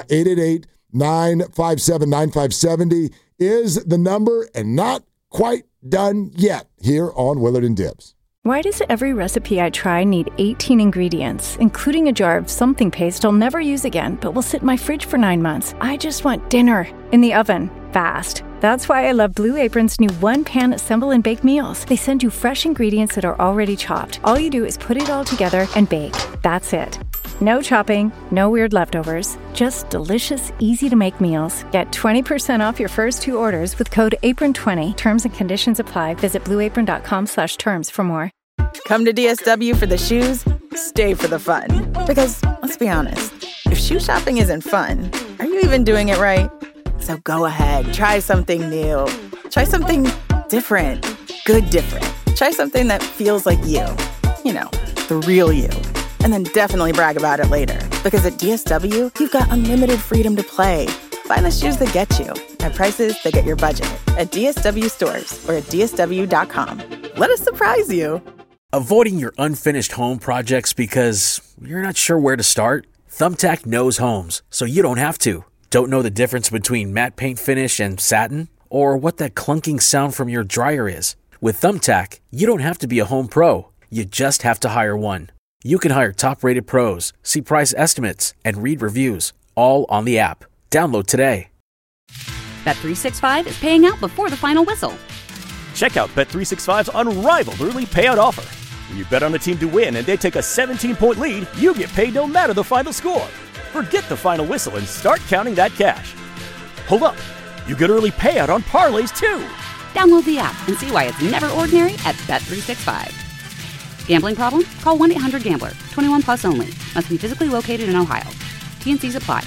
888-957-9570 is the number, and not quite done yet here on Willard and Dibs. Why does every recipe I try need 18 ingredients, including a jar of something paste I'll never use again, but will sit in my fridge for 9 months? I just want dinner in the oven, fast. That's why I love Blue Apron's new one-pan assemble and bake meals. They send you fresh ingredients that are already chopped. All you do is put it all together and bake. That's it. No chopping, no weird leftovers, just delicious, easy-to-make meals. Get 20% off your first 2 orders with code APRON20. Terms and conditions apply. Visit blueapron.com/terms for more. Come to DSW for the shoes, stay for the fun. Because, let's be honest, if shoe shopping isn't fun, are you even doing it right? So go ahead, try something new. Try something different. Good different. Try something that feels like you. You know, the real you. And then definitely brag about it later. Because at DSW, you've got unlimited freedom to play. Find the shoes that get you at prices that get your budget at DSW stores or at DSW.com. Let us surprise you. Avoiding your unfinished home projects because you're not sure where to start? Thumbtack knows homes, so you don't have to. Don't know the difference between matte paint finish and satin? Or what that clunking sound from your dryer is? With Thumbtack, you don't have to be a home pro. You just have to hire one. You can hire top-rated pros, see price estimates, and read reviews, all on the app. Download today. Bet365 is paying out before the final whistle. Check out Bet365's unrivaled early payout offer. When you bet on a team to win and they take a 17-point lead, you get paid no matter the final score. Forget the final whistle and start counting that cash. Hold up. You get early payout on parlays, too. Download the app and see why it's never ordinary at Bet365. Gambling problem? Call 1-800-GAMBLER. 21 plus only. Must be physically located in Ohio. T&Cs apply.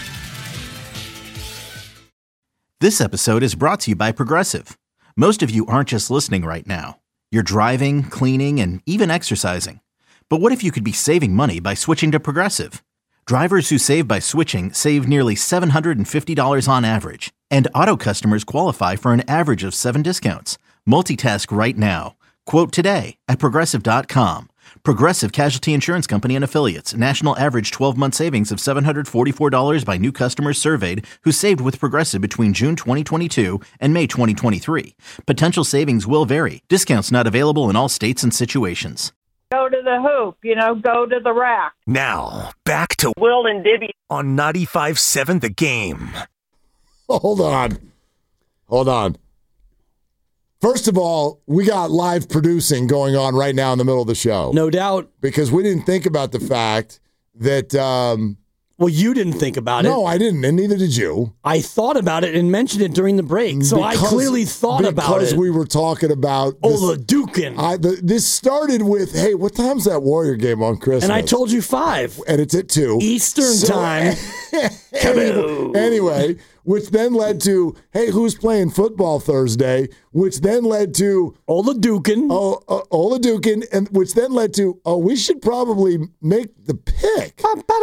This episode is brought to you by Progressive. Most of you aren't just listening right now. You're driving, cleaning, and even exercising. But what if you could be saving money by switching to Progressive? Drivers who save by switching save nearly $750 on average. And auto customers qualify for an average of 7 discounts. Multitask right now. Quote today at Progressive.com. Progressive Casualty Insurance Company and Affiliates. National average 12-month savings of $744 by new customers surveyed who saved with Progressive between June 2022 and May 2023. Potential savings will vary. Discounts not available in all states and situations. Go to the hoop, go to the rack. Now, back to Will and Dibby on 95.7 The Game. Hold on. First of all, we got live producing going on right now in the middle of the show. No doubt. Because we didn't think about the fact that... well, you didn't think about it. No, I didn't, and neither did you. I thought about it and mentioned it during the break, so I clearly thought about it. Because we were talking about... Olajuwon. This started with, hey, what time's that Warrior game on Christmas? And I told you 5. And it's at 2. Eastern time. Anyway, which then led to, hey, who's playing football Thursday? Which then led to Oladukin. Oladukin, and which then led to, we should probably make the pick.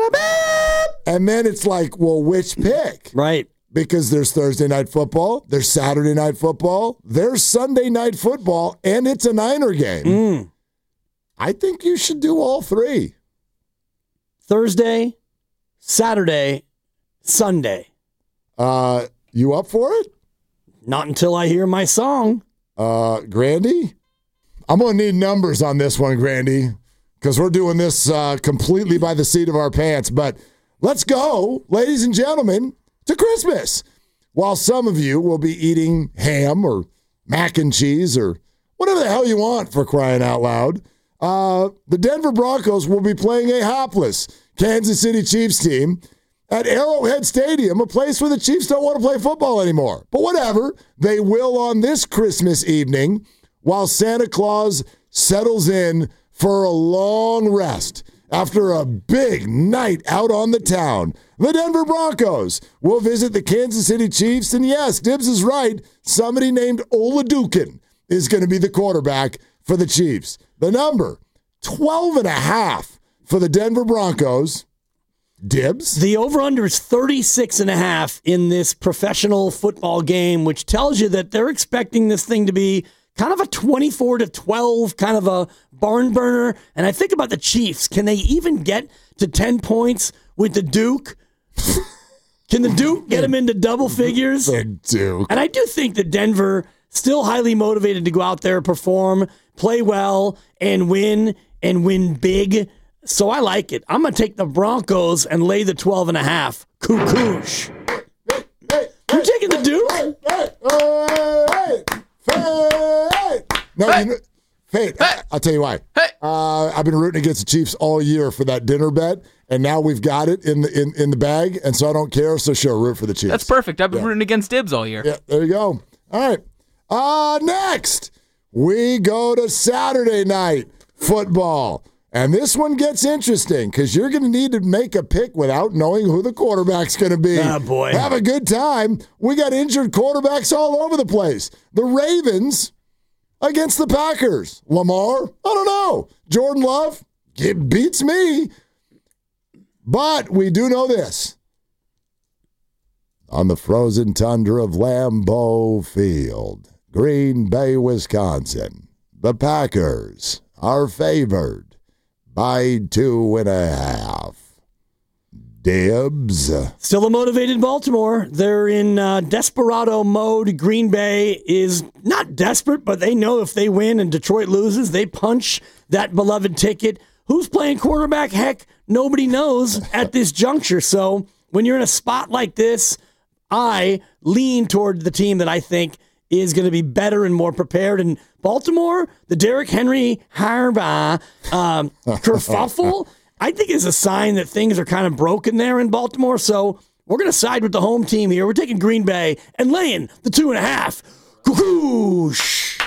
And then it's like, well, which pick? Right. Because there's Thursday night football, there's Saturday night football, there's Sunday night football, and it's a Niner game. I think you should do all three. Thursday, Saturday, Sunday. You up for it? Not until I hear my song. Grandy? I'm going to need numbers on this one, Grandy, because we're doing this completely by the seat of our pants. But let's go, ladies and gentlemen, to Christmas. While some of you will be eating ham or mac and cheese or whatever the hell you want, for crying out loud, the Denver Broncos will be playing a hapless Kansas City Chiefs team at Arrowhead Stadium, a place where the Chiefs don't want to play football anymore. But whatever, they will on this Christmas evening while Santa Claus settles in for a long rest after a big night out on the town. The Denver Broncos will visit the Kansas City Chiefs, and yes, Dibs is right, somebody named Oladukin is going to be the quarterback for the Chiefs. The number, 12.5 for the Denver Broncos. Dibs? The over-under is 36.5 in this professional football game, which tells you that they're expecting this thing to be kind of a 24-12, kind of a barn burner. And I think about the Chiefs. Can they even get to 10 points with the Duke? Can the Duke get them into double figures? The Duke. And I do think that Denver, still highly motivated to go out there, perform, play well, and win big. So I like it. I'm going to take the Broncos and lay the 12.5. Cuckoosh. You're taking the Duke? No, Fate. I'll tell you why. I've been rooting against the Chiefs all year for that dinner bet, and now we've got it in the bag, and so I don't care. So sure, root for the Chiefs. That's perfect. I've been rooting against Dibs all year. Yeah, there you go. All right. Next, we go to Saturday night football. And this one gets interesting because you're going to need to make a pick without knowing who the quarterback's going to be. Oh, boy. Have a good time. We got injured quarterbacks all over the place. The Ravens against the Packers. Lamar? I don't know. Jordan Love? It beats me. But we do know this. On the frozen tundra of Lambeau Field, Green Bay, Wisconsin, the Packers are favored by 2.5. Dibs. Still a motivated Baltimore. They're in desperado mode. Green Bay is not desperate, but they know if they win and Detroit loses, they punch that beloved ticket. Who's playing quarterback? Heck, nobody knows at this juncture. So when you're in a spot like this, I lean toward the team that I think is going to be better and more prepared. And Baltimore, the Derrick Henry Harbaugh kerfuffle, I think is a sign that things are kind of broken there in Baltimore. So we're going to side with the home team here. We're taking Green Bay and laying the 2.5. Cuckoosh.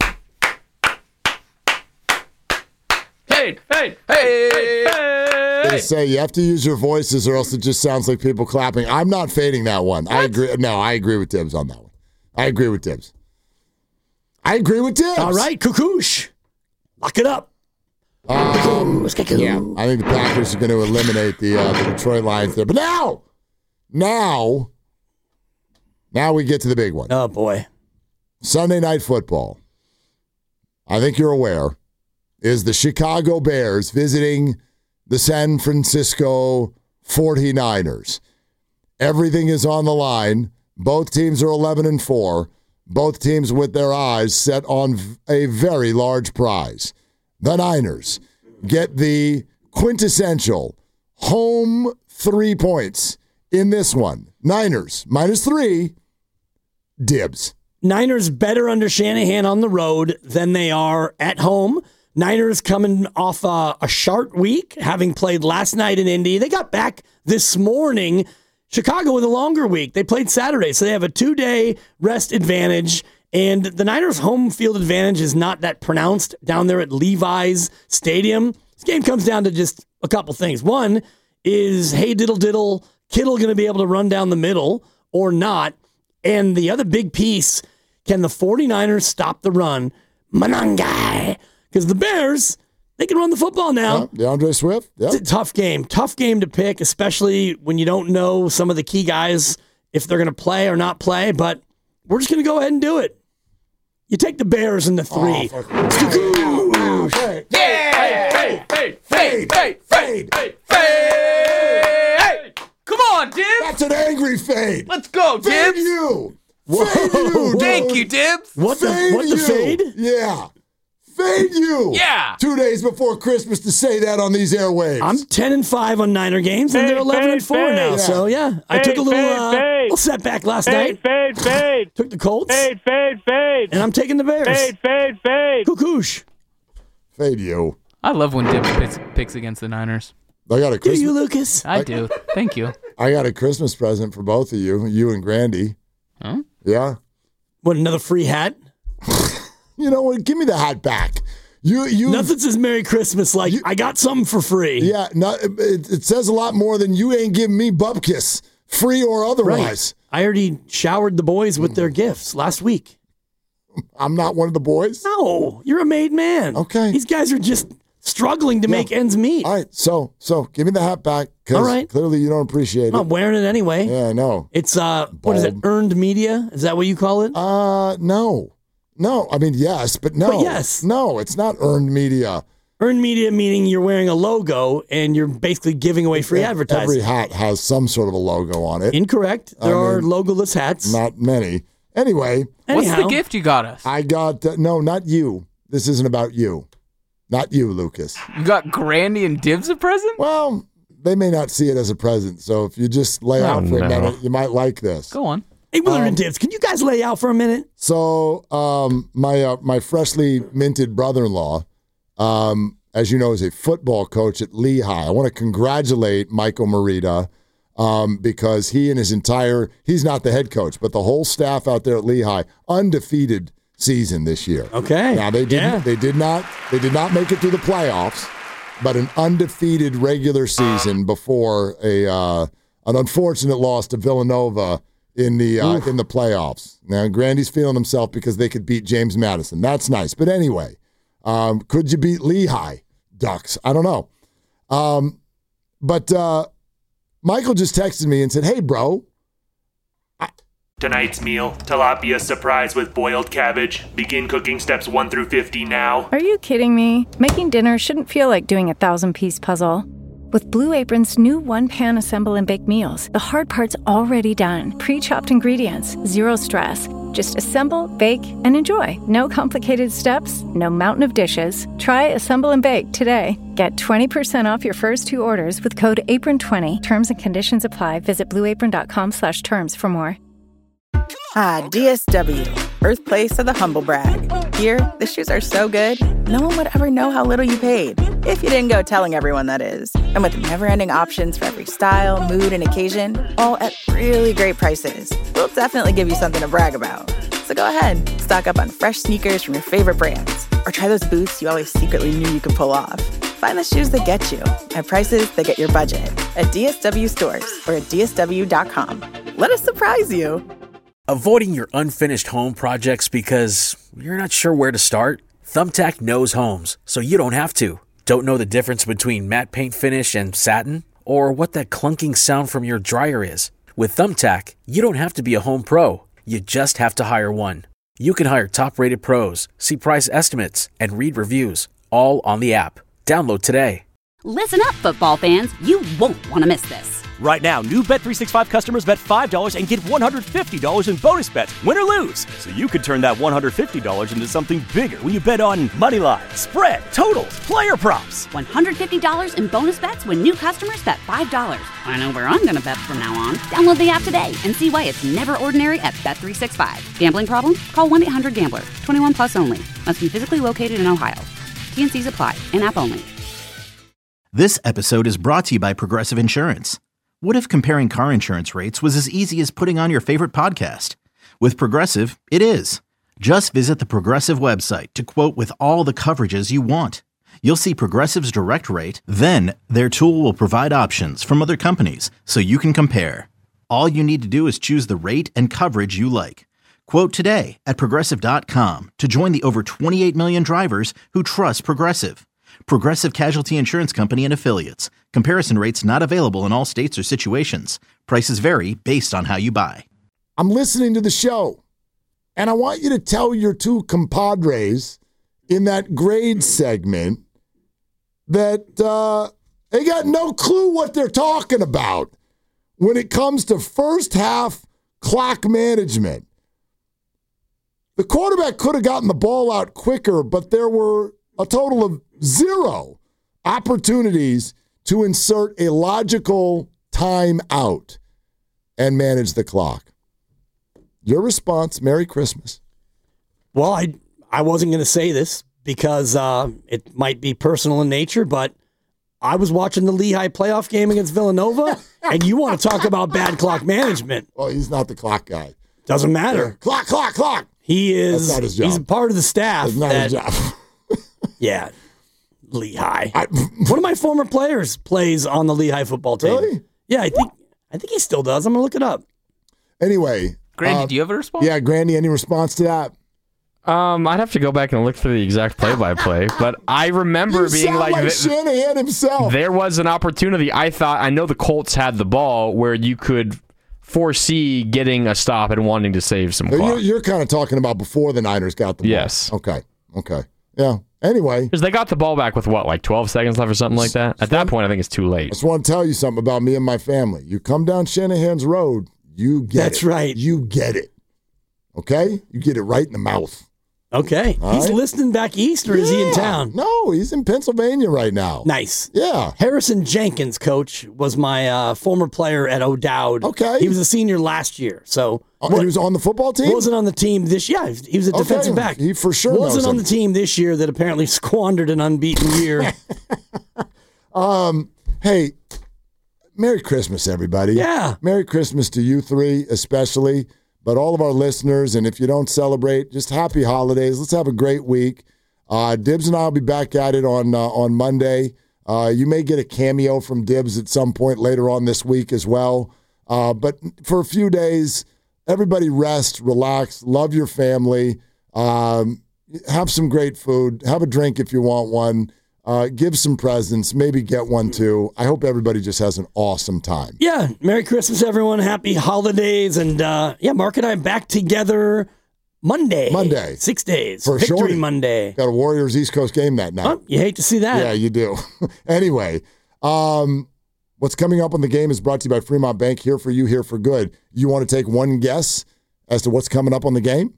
Hey, hey, hey, hey, They say you have to use your voices or else it just sounds like people clapping. I'm not fading that one. What? I agree. No, I agree with Dibs on that one. I agree with Dibs. All right, Cuckoosh. Lock it up. Yeah, I think the Packers are going to eliminate the Detroit Lions there. But now we get to the big one. Oh, boy. Sunday Night Football, I think you're aware, is the Chicago Bears visiting the San Francisco 49ers. Everything is on the line. Both teams are 11-4. Both teams with their eyes set on a very large prize. The Niners get the quintessential home 3 points in this one. Niners -3. Dibs. Niners better under Shanahan on the road than they are at home. Niners coming off a short week, having played last night in Indy. They got back this morning. Chicago with a longer week. They played Saturday, so they have a 2-day rest advantage. And the Niners' home field advantage is not that pronounced down there at Levi's Stadium. This game comes down to just a couple things. One is, hey, diddle, Kittle going to be able to run down the middle? or not? And the other big piece, can the 49ers stop the run? Manangai. Because the Bears, they can run the football now. DeAndre Swift. Yep. It's a tough game. Tough game to pick, especially when you don't know some of the key guys, if they're going to play or not play. But we're just going to go ahead and do it. You take the Bears in the 3. Fade. Come on, Dibs. That's an angry fade. Let's go, Dibs. Fade you. Fade you. Thank you, Dibs. What the fade? Yeah. Fade you. Yeah. 2 days before Christmas to say that on these airwaves. I'm 10-5 on Niner games, and they're 11-4 now. Yeah. So yeah, I took a little setback last night. Fade. Took the Colts. Fade. And I'm taking the Bears. Fade. Cuckoosh. Fade you. I love when Dibs picks against the Niners. I got a Do Christmas. you, Lucas? I do. Thank you. I got a Christmas present for both of you and Grandy. Huh? Yeah. What, another free hat? You know what? Give me the hat back. You. Nothing says Merry Christmas like I got something for free. Yeah. It says a lot more than you ain't giving me bupkis, free or otherwise. Right. I already showered the boys with their gifts last week. I'm not one of the boys. No, you're a made man. Okay. These guys are just struggling to make ends meet. All right. So give me the hat back. All right. Clearly you don't appreciate it. I'm not wearing it anyway. Yeah, I know. It's what is it? Earned media? Is that what you call it? No. I mean, yes, but no. But yes. No, it's not earned media. Earned media meaning you're wearing a logo and you're basically giving away free advertising. Every hat has some sort of a logo on it. Incorrect. There are logoless hats. Not many. Anyway. What's the gift you got us? I got, no, not you. This isn't about you. Not you, Lucas. You got Grandy and Dibs a present? Well, they may not see it as a present, so if you just lay out for a minute, you might like this. Go on. Hey, Willard and Dibs, can you guys lay out for a minute? So, my freshly minted brother-in-law, as you know, is a football coach at Lehigh. I want to congratulate Michael Merida because he and his he's not the head coach, but the whole staff out there at Lehigh, undefeated season this year. Okay. Now they did not make it through the playoffs, but an undefeated regular season before an unfortunate loss to Villanova in the playoffs. Now Grandy's feeling himself because they could beat James Madison. That's nice. But anyway, could you beat Lehigh Ducks? I don't know. But Michael just texted me and said, "Hey, bro." Tonight's meal, tilapia surprise with boiled cabbage. Begin cooking steps 1 through 50 now. Are you kidding me? Making dinner shouldn't feel like doing a 1,000-piece puzzle. With Blue Apron's new one-pan assemble and bake meals, the hard part's already done. Pre-chopped ingredients, zero stress. Just assemble, bake, and enjoy. No complicated steps, no mountain of dishes. Try Assemble and Bake today. Get 20% off your first 2 orders with code APRON20. Terms and conditions apply. Visit blueapron.com/terms for more. DSW, birthplace of the humble brag. Here, the shoes are so good, no one would ever know how little you paid. If you didn't go telling everyone, that is. And with never-ending options for every style, mood, and occasion, all at really great prices, we'll definitely give you something to brag about. So go ahead, stock up on fresh sneakers from your favorite brands, or try those boots you always secretly knew you could pull off. Find the shoes that get you at prices that get your budget at DSW stores or at DSW.com. Let us surprise you. Avoiding your unfinished home projects because you're not sure where to start? Thumbtack knows homes, so you don't have to. Don't know the difference between matte paint finish and satin? Or what that clunking sound from your dryer is? With Thumbtack, you don't have to be a home pro. You just have to hire one. You can hire top-rated pros, see price estimates, and read reviews, all on the app. Download today. Listen up, football fans. You won't want to miss this. Right now, new Bet365 customers bet $5 and get $150 in bonus bets, win or lose. So you could turn that $150 into something bigger when you bet on money line, spread, totals, player props. $150 in bonus bets when new customers bet $5. I know where I'm going to bet from now on. Download the app today and see why it's never ordinary at Bet365. Gambling problem? Call 1-800-GAMBLER. 21 plus only. Must be physically located in Ohio. T&Cs apply. In-app only. This episode is brought to you by Progressive Insurance. What if comparing car insurance rates was as easy as putting on your favorite podcast? With Progressive, it is. Just visit the Progressive website to quote with all the coverages you want. You'll see Progressive's direct rate, then their tool will provide options from other companies so you can compare. All you need to do is choose the rate and coverage you like. Quote today at Progressive.com to join the over 28 million drivers who trust Progressive. Progressive Casualty Insurance Company and Affiliates. Comparison rates not available in all states or situations. Prices vary based on how you buy. I'm listening to the show, and I want you to tell your two compadres in that grade segment that they got no clue what they're talking about when it comes to first half clock management. The quarterback could have gotten the ball out quicker, but there were a total of 0 opportunities to insert a logical timeout and manage the clock. Your response, Merry Christmas. Well, I wasn't going to say this because it might be personal in nature, but I was watching the Lehigh playoff game against Villanova, and you want to talk about bad clock management. Well, he's not the clock guy. Doesn't matter. Yeah. Clock. He is. That's not his job. He's part of the staff. That's not his job. Yeah, Lehigh. One of my former players plays on the Lehigh football team. Really? Yeah, I think he still does. I'm going to look it up. Anyway. Grandy, do you have a response? Yeah, Grandy, any response to that? I'd have to go back and look through the exact play-by-play, but I remember being like Shanahan himself. There was an opportunity. I know the Colts had the ball where you could foresee getting a stop and wanting to save some clock. You're kind of talking about before the Niners got the ball. Yes. Okay. Yeah. Anyway. Because they got the ball back with, 12 seconds left or something like that? At that point, I think it's too late. I just want to tell you something about me and my family. You come down Shanahan's road, you get it. That's right. You get it. Okay? You get it right in the mouth. Okay. All He's right? listening back east, or is he in town? No, he's in Pennsylvania right now. Nice. Yeah. Harrison Jenkins, coach, was my former player at O'Dowd. Okay. He was a senior last year, so he was on the football team? Wasn't on the team this year. Yeah, he was a defensive back. He for sure wasn't knows on him. the team this year that apparently squandered an unbeaten year. Hey, Merry Christmas, everybody. Yeah. Merry Christmas to you three especially, but all of our listeners, and if you don't celebrate, just happy holidays. Let's have a great week. Dibs and I will be back at it on Monday. You may get a cameo from Dibs at some point later on this week as well. But for a few days, everybody rest, relax, love your family, have some great food, have a drink if you want one, give some presents, maybe get one too. I hope everybody just has an awesome time. Yeah, Merry Christmas, everyone. Happy holidays. And Mark and I are back together Monday. 6 days. For Victory sure. Monday. Got a Warriors East Coast game that night. Oh, you hate to see that. Yeah, you do. Anyway, what's coming up on the game is brought to you by Fremont Bank. Here for you, here for good. You want to take one guess as to what's coming up on the game?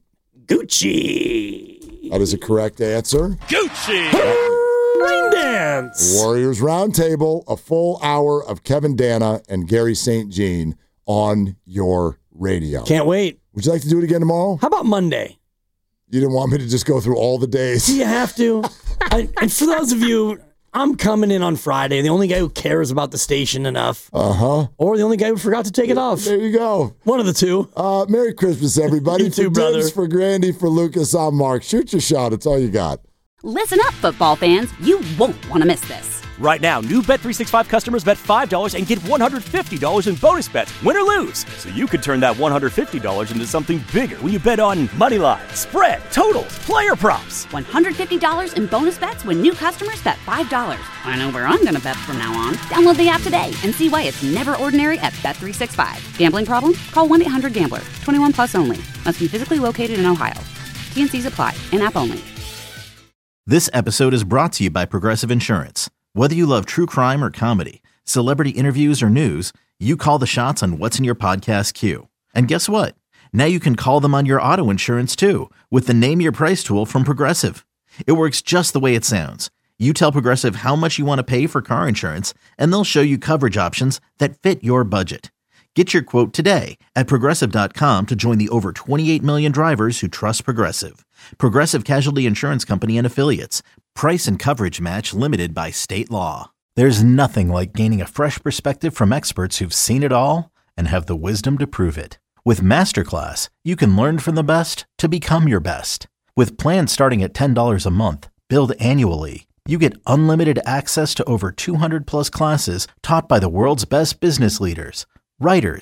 Gucci. That is a correct answer. Gucci. Rain dance. Warriors Roundtable, a full hour of Kevin Dana and Gary St. Jean on your radio. Can't wait. Would you like to do it again tomorrow? How about Monday? You didn't want me to just go through all the days. Do you have to? And for those of you, I'm coming in on Friday. The only guy who cares about the station enough. Or the only guy who forgot to take it off. There you go. One of the two. Merry Christmas, everybody. You too, for brother. Dibs, for Grandy, for Lucas, I'm Mark. Shoot your shot. It's all you got. Listen up, football fans. You won't want to miss this. Right now, new Bet365 customers bet $5 and get $150 in bonus bets, win or lose. So you could turn that $150 into something bigger when you bet on money line, spread, totals, player props. $150 in bonus bets when new customers bet $5. I know where I'm going to bet from now on. Download the app today and see why it's never ordinary at Bet365. Gambling problem? Call 1-800-GAMBLER. 21 plus only. Must be physically located in Ohio. T&Cs apply. In-app only. This episode is brought to you by Progressive Insurance. Whether you love true crime or comedy, celebrity interviews or news, you call the shots on what's in your podcast queue. And guess what? Now you can call them on your auto insurance too with the Name Your Price tool from Progressive. It works just the way it sounds. You tell Progressive how much you want to pay for car insurance, and they'll show you coverage options that fit your budget. Get your quote today at Progressive.com to join the over 28 million drivers who trust Progressive. Progressive Casualty Insurance Company and Affiliates. Price and coverage match limited by state law. There's nothing like gaining a fresh perspective from experts who've seen it all and have the wisdom to prove it. With Masterclass, you can learn from the best to become your best. With plans starting at $10 a month, billed annually, you get unlimited access to over 200 plus classes taught by the world's best business leaders, writers,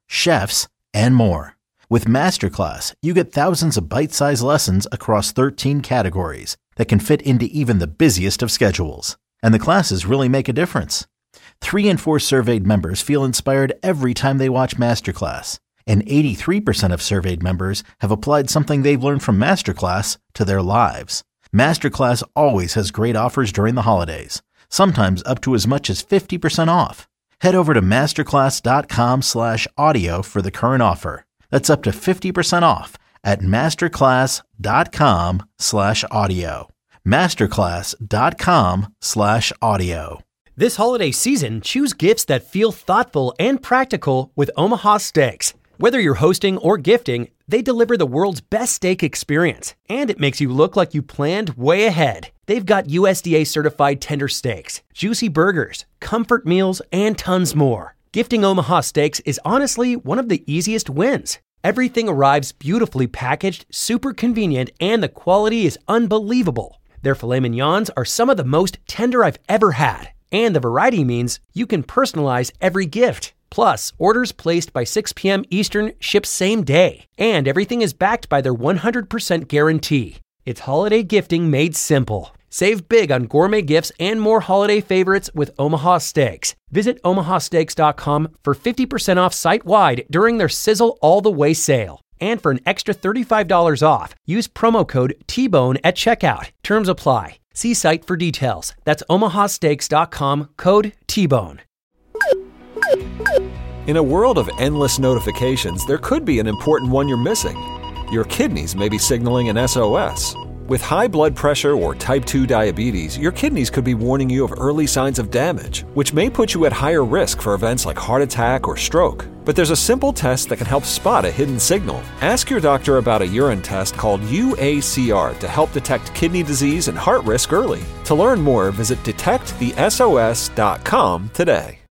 chefs, and more. With Masterclass, you get thousands of bite-sized lessons across 13 categories that can fit into even the busiest of schedules. And the classes really make a difference. 3 in 4 surveyed members feel inspired every time they watch Masterclass. And 83% of surveyed members have applied something they've learned from Masterclass to their lives. Masterclass always has great offers during the holidays, sometimes up to as much as 50% off. Head over to masterclass.com/audio for the current offer. That's up to 50% off at masterclass.com/audio. masterclass.com/audio. This holiday season, choose gifts that feel thoughtful and practical with Omaha Steaks. Whether you're hosting or gifting, they deliver the world's best steak experience, and it makes you look like you planned way ahead. They've got USDA certified tender steaks, juicy burgers, comfort meals, and tons more. Gifting Omaha Steaks is honestly one of the easiest wins. Everything arrives beautifully packaged, super convenient, and the quality is unbelievable. Their filet mignons are some of the most tender I've ever had, and the variety means you can personalize every gift. Plus, orders placed by 6 p.m. Eastern ship same day, and everything is backed by their 100% guarantee. It's holiday gifting made simple. Save big on gourmet gifts and more holiday favorites with Omaha Steaks. Visit omahasteaks.com for 50% off site-wide during their Sizzle All the Way sale. And for an extra $35 off, use promo code TBONE at checkout. Terms apply. See site for details. That's omahasteaks.com, code TBONE. In a world of endless notifications, there could be an important one you're missing. Your kidneys may be signaling an SOS. With high blood pressure or type 2 diabetes, your kidneys could be warning you of early signs of damage, which may put you at higher risk for events like heart attack or stroke. But there's a simple test that can help spot a hidden signal. Ask your doctor about a urine test called UACR to help detect kidney disease and heart risk early. To learn more, visit detectthesos.com today.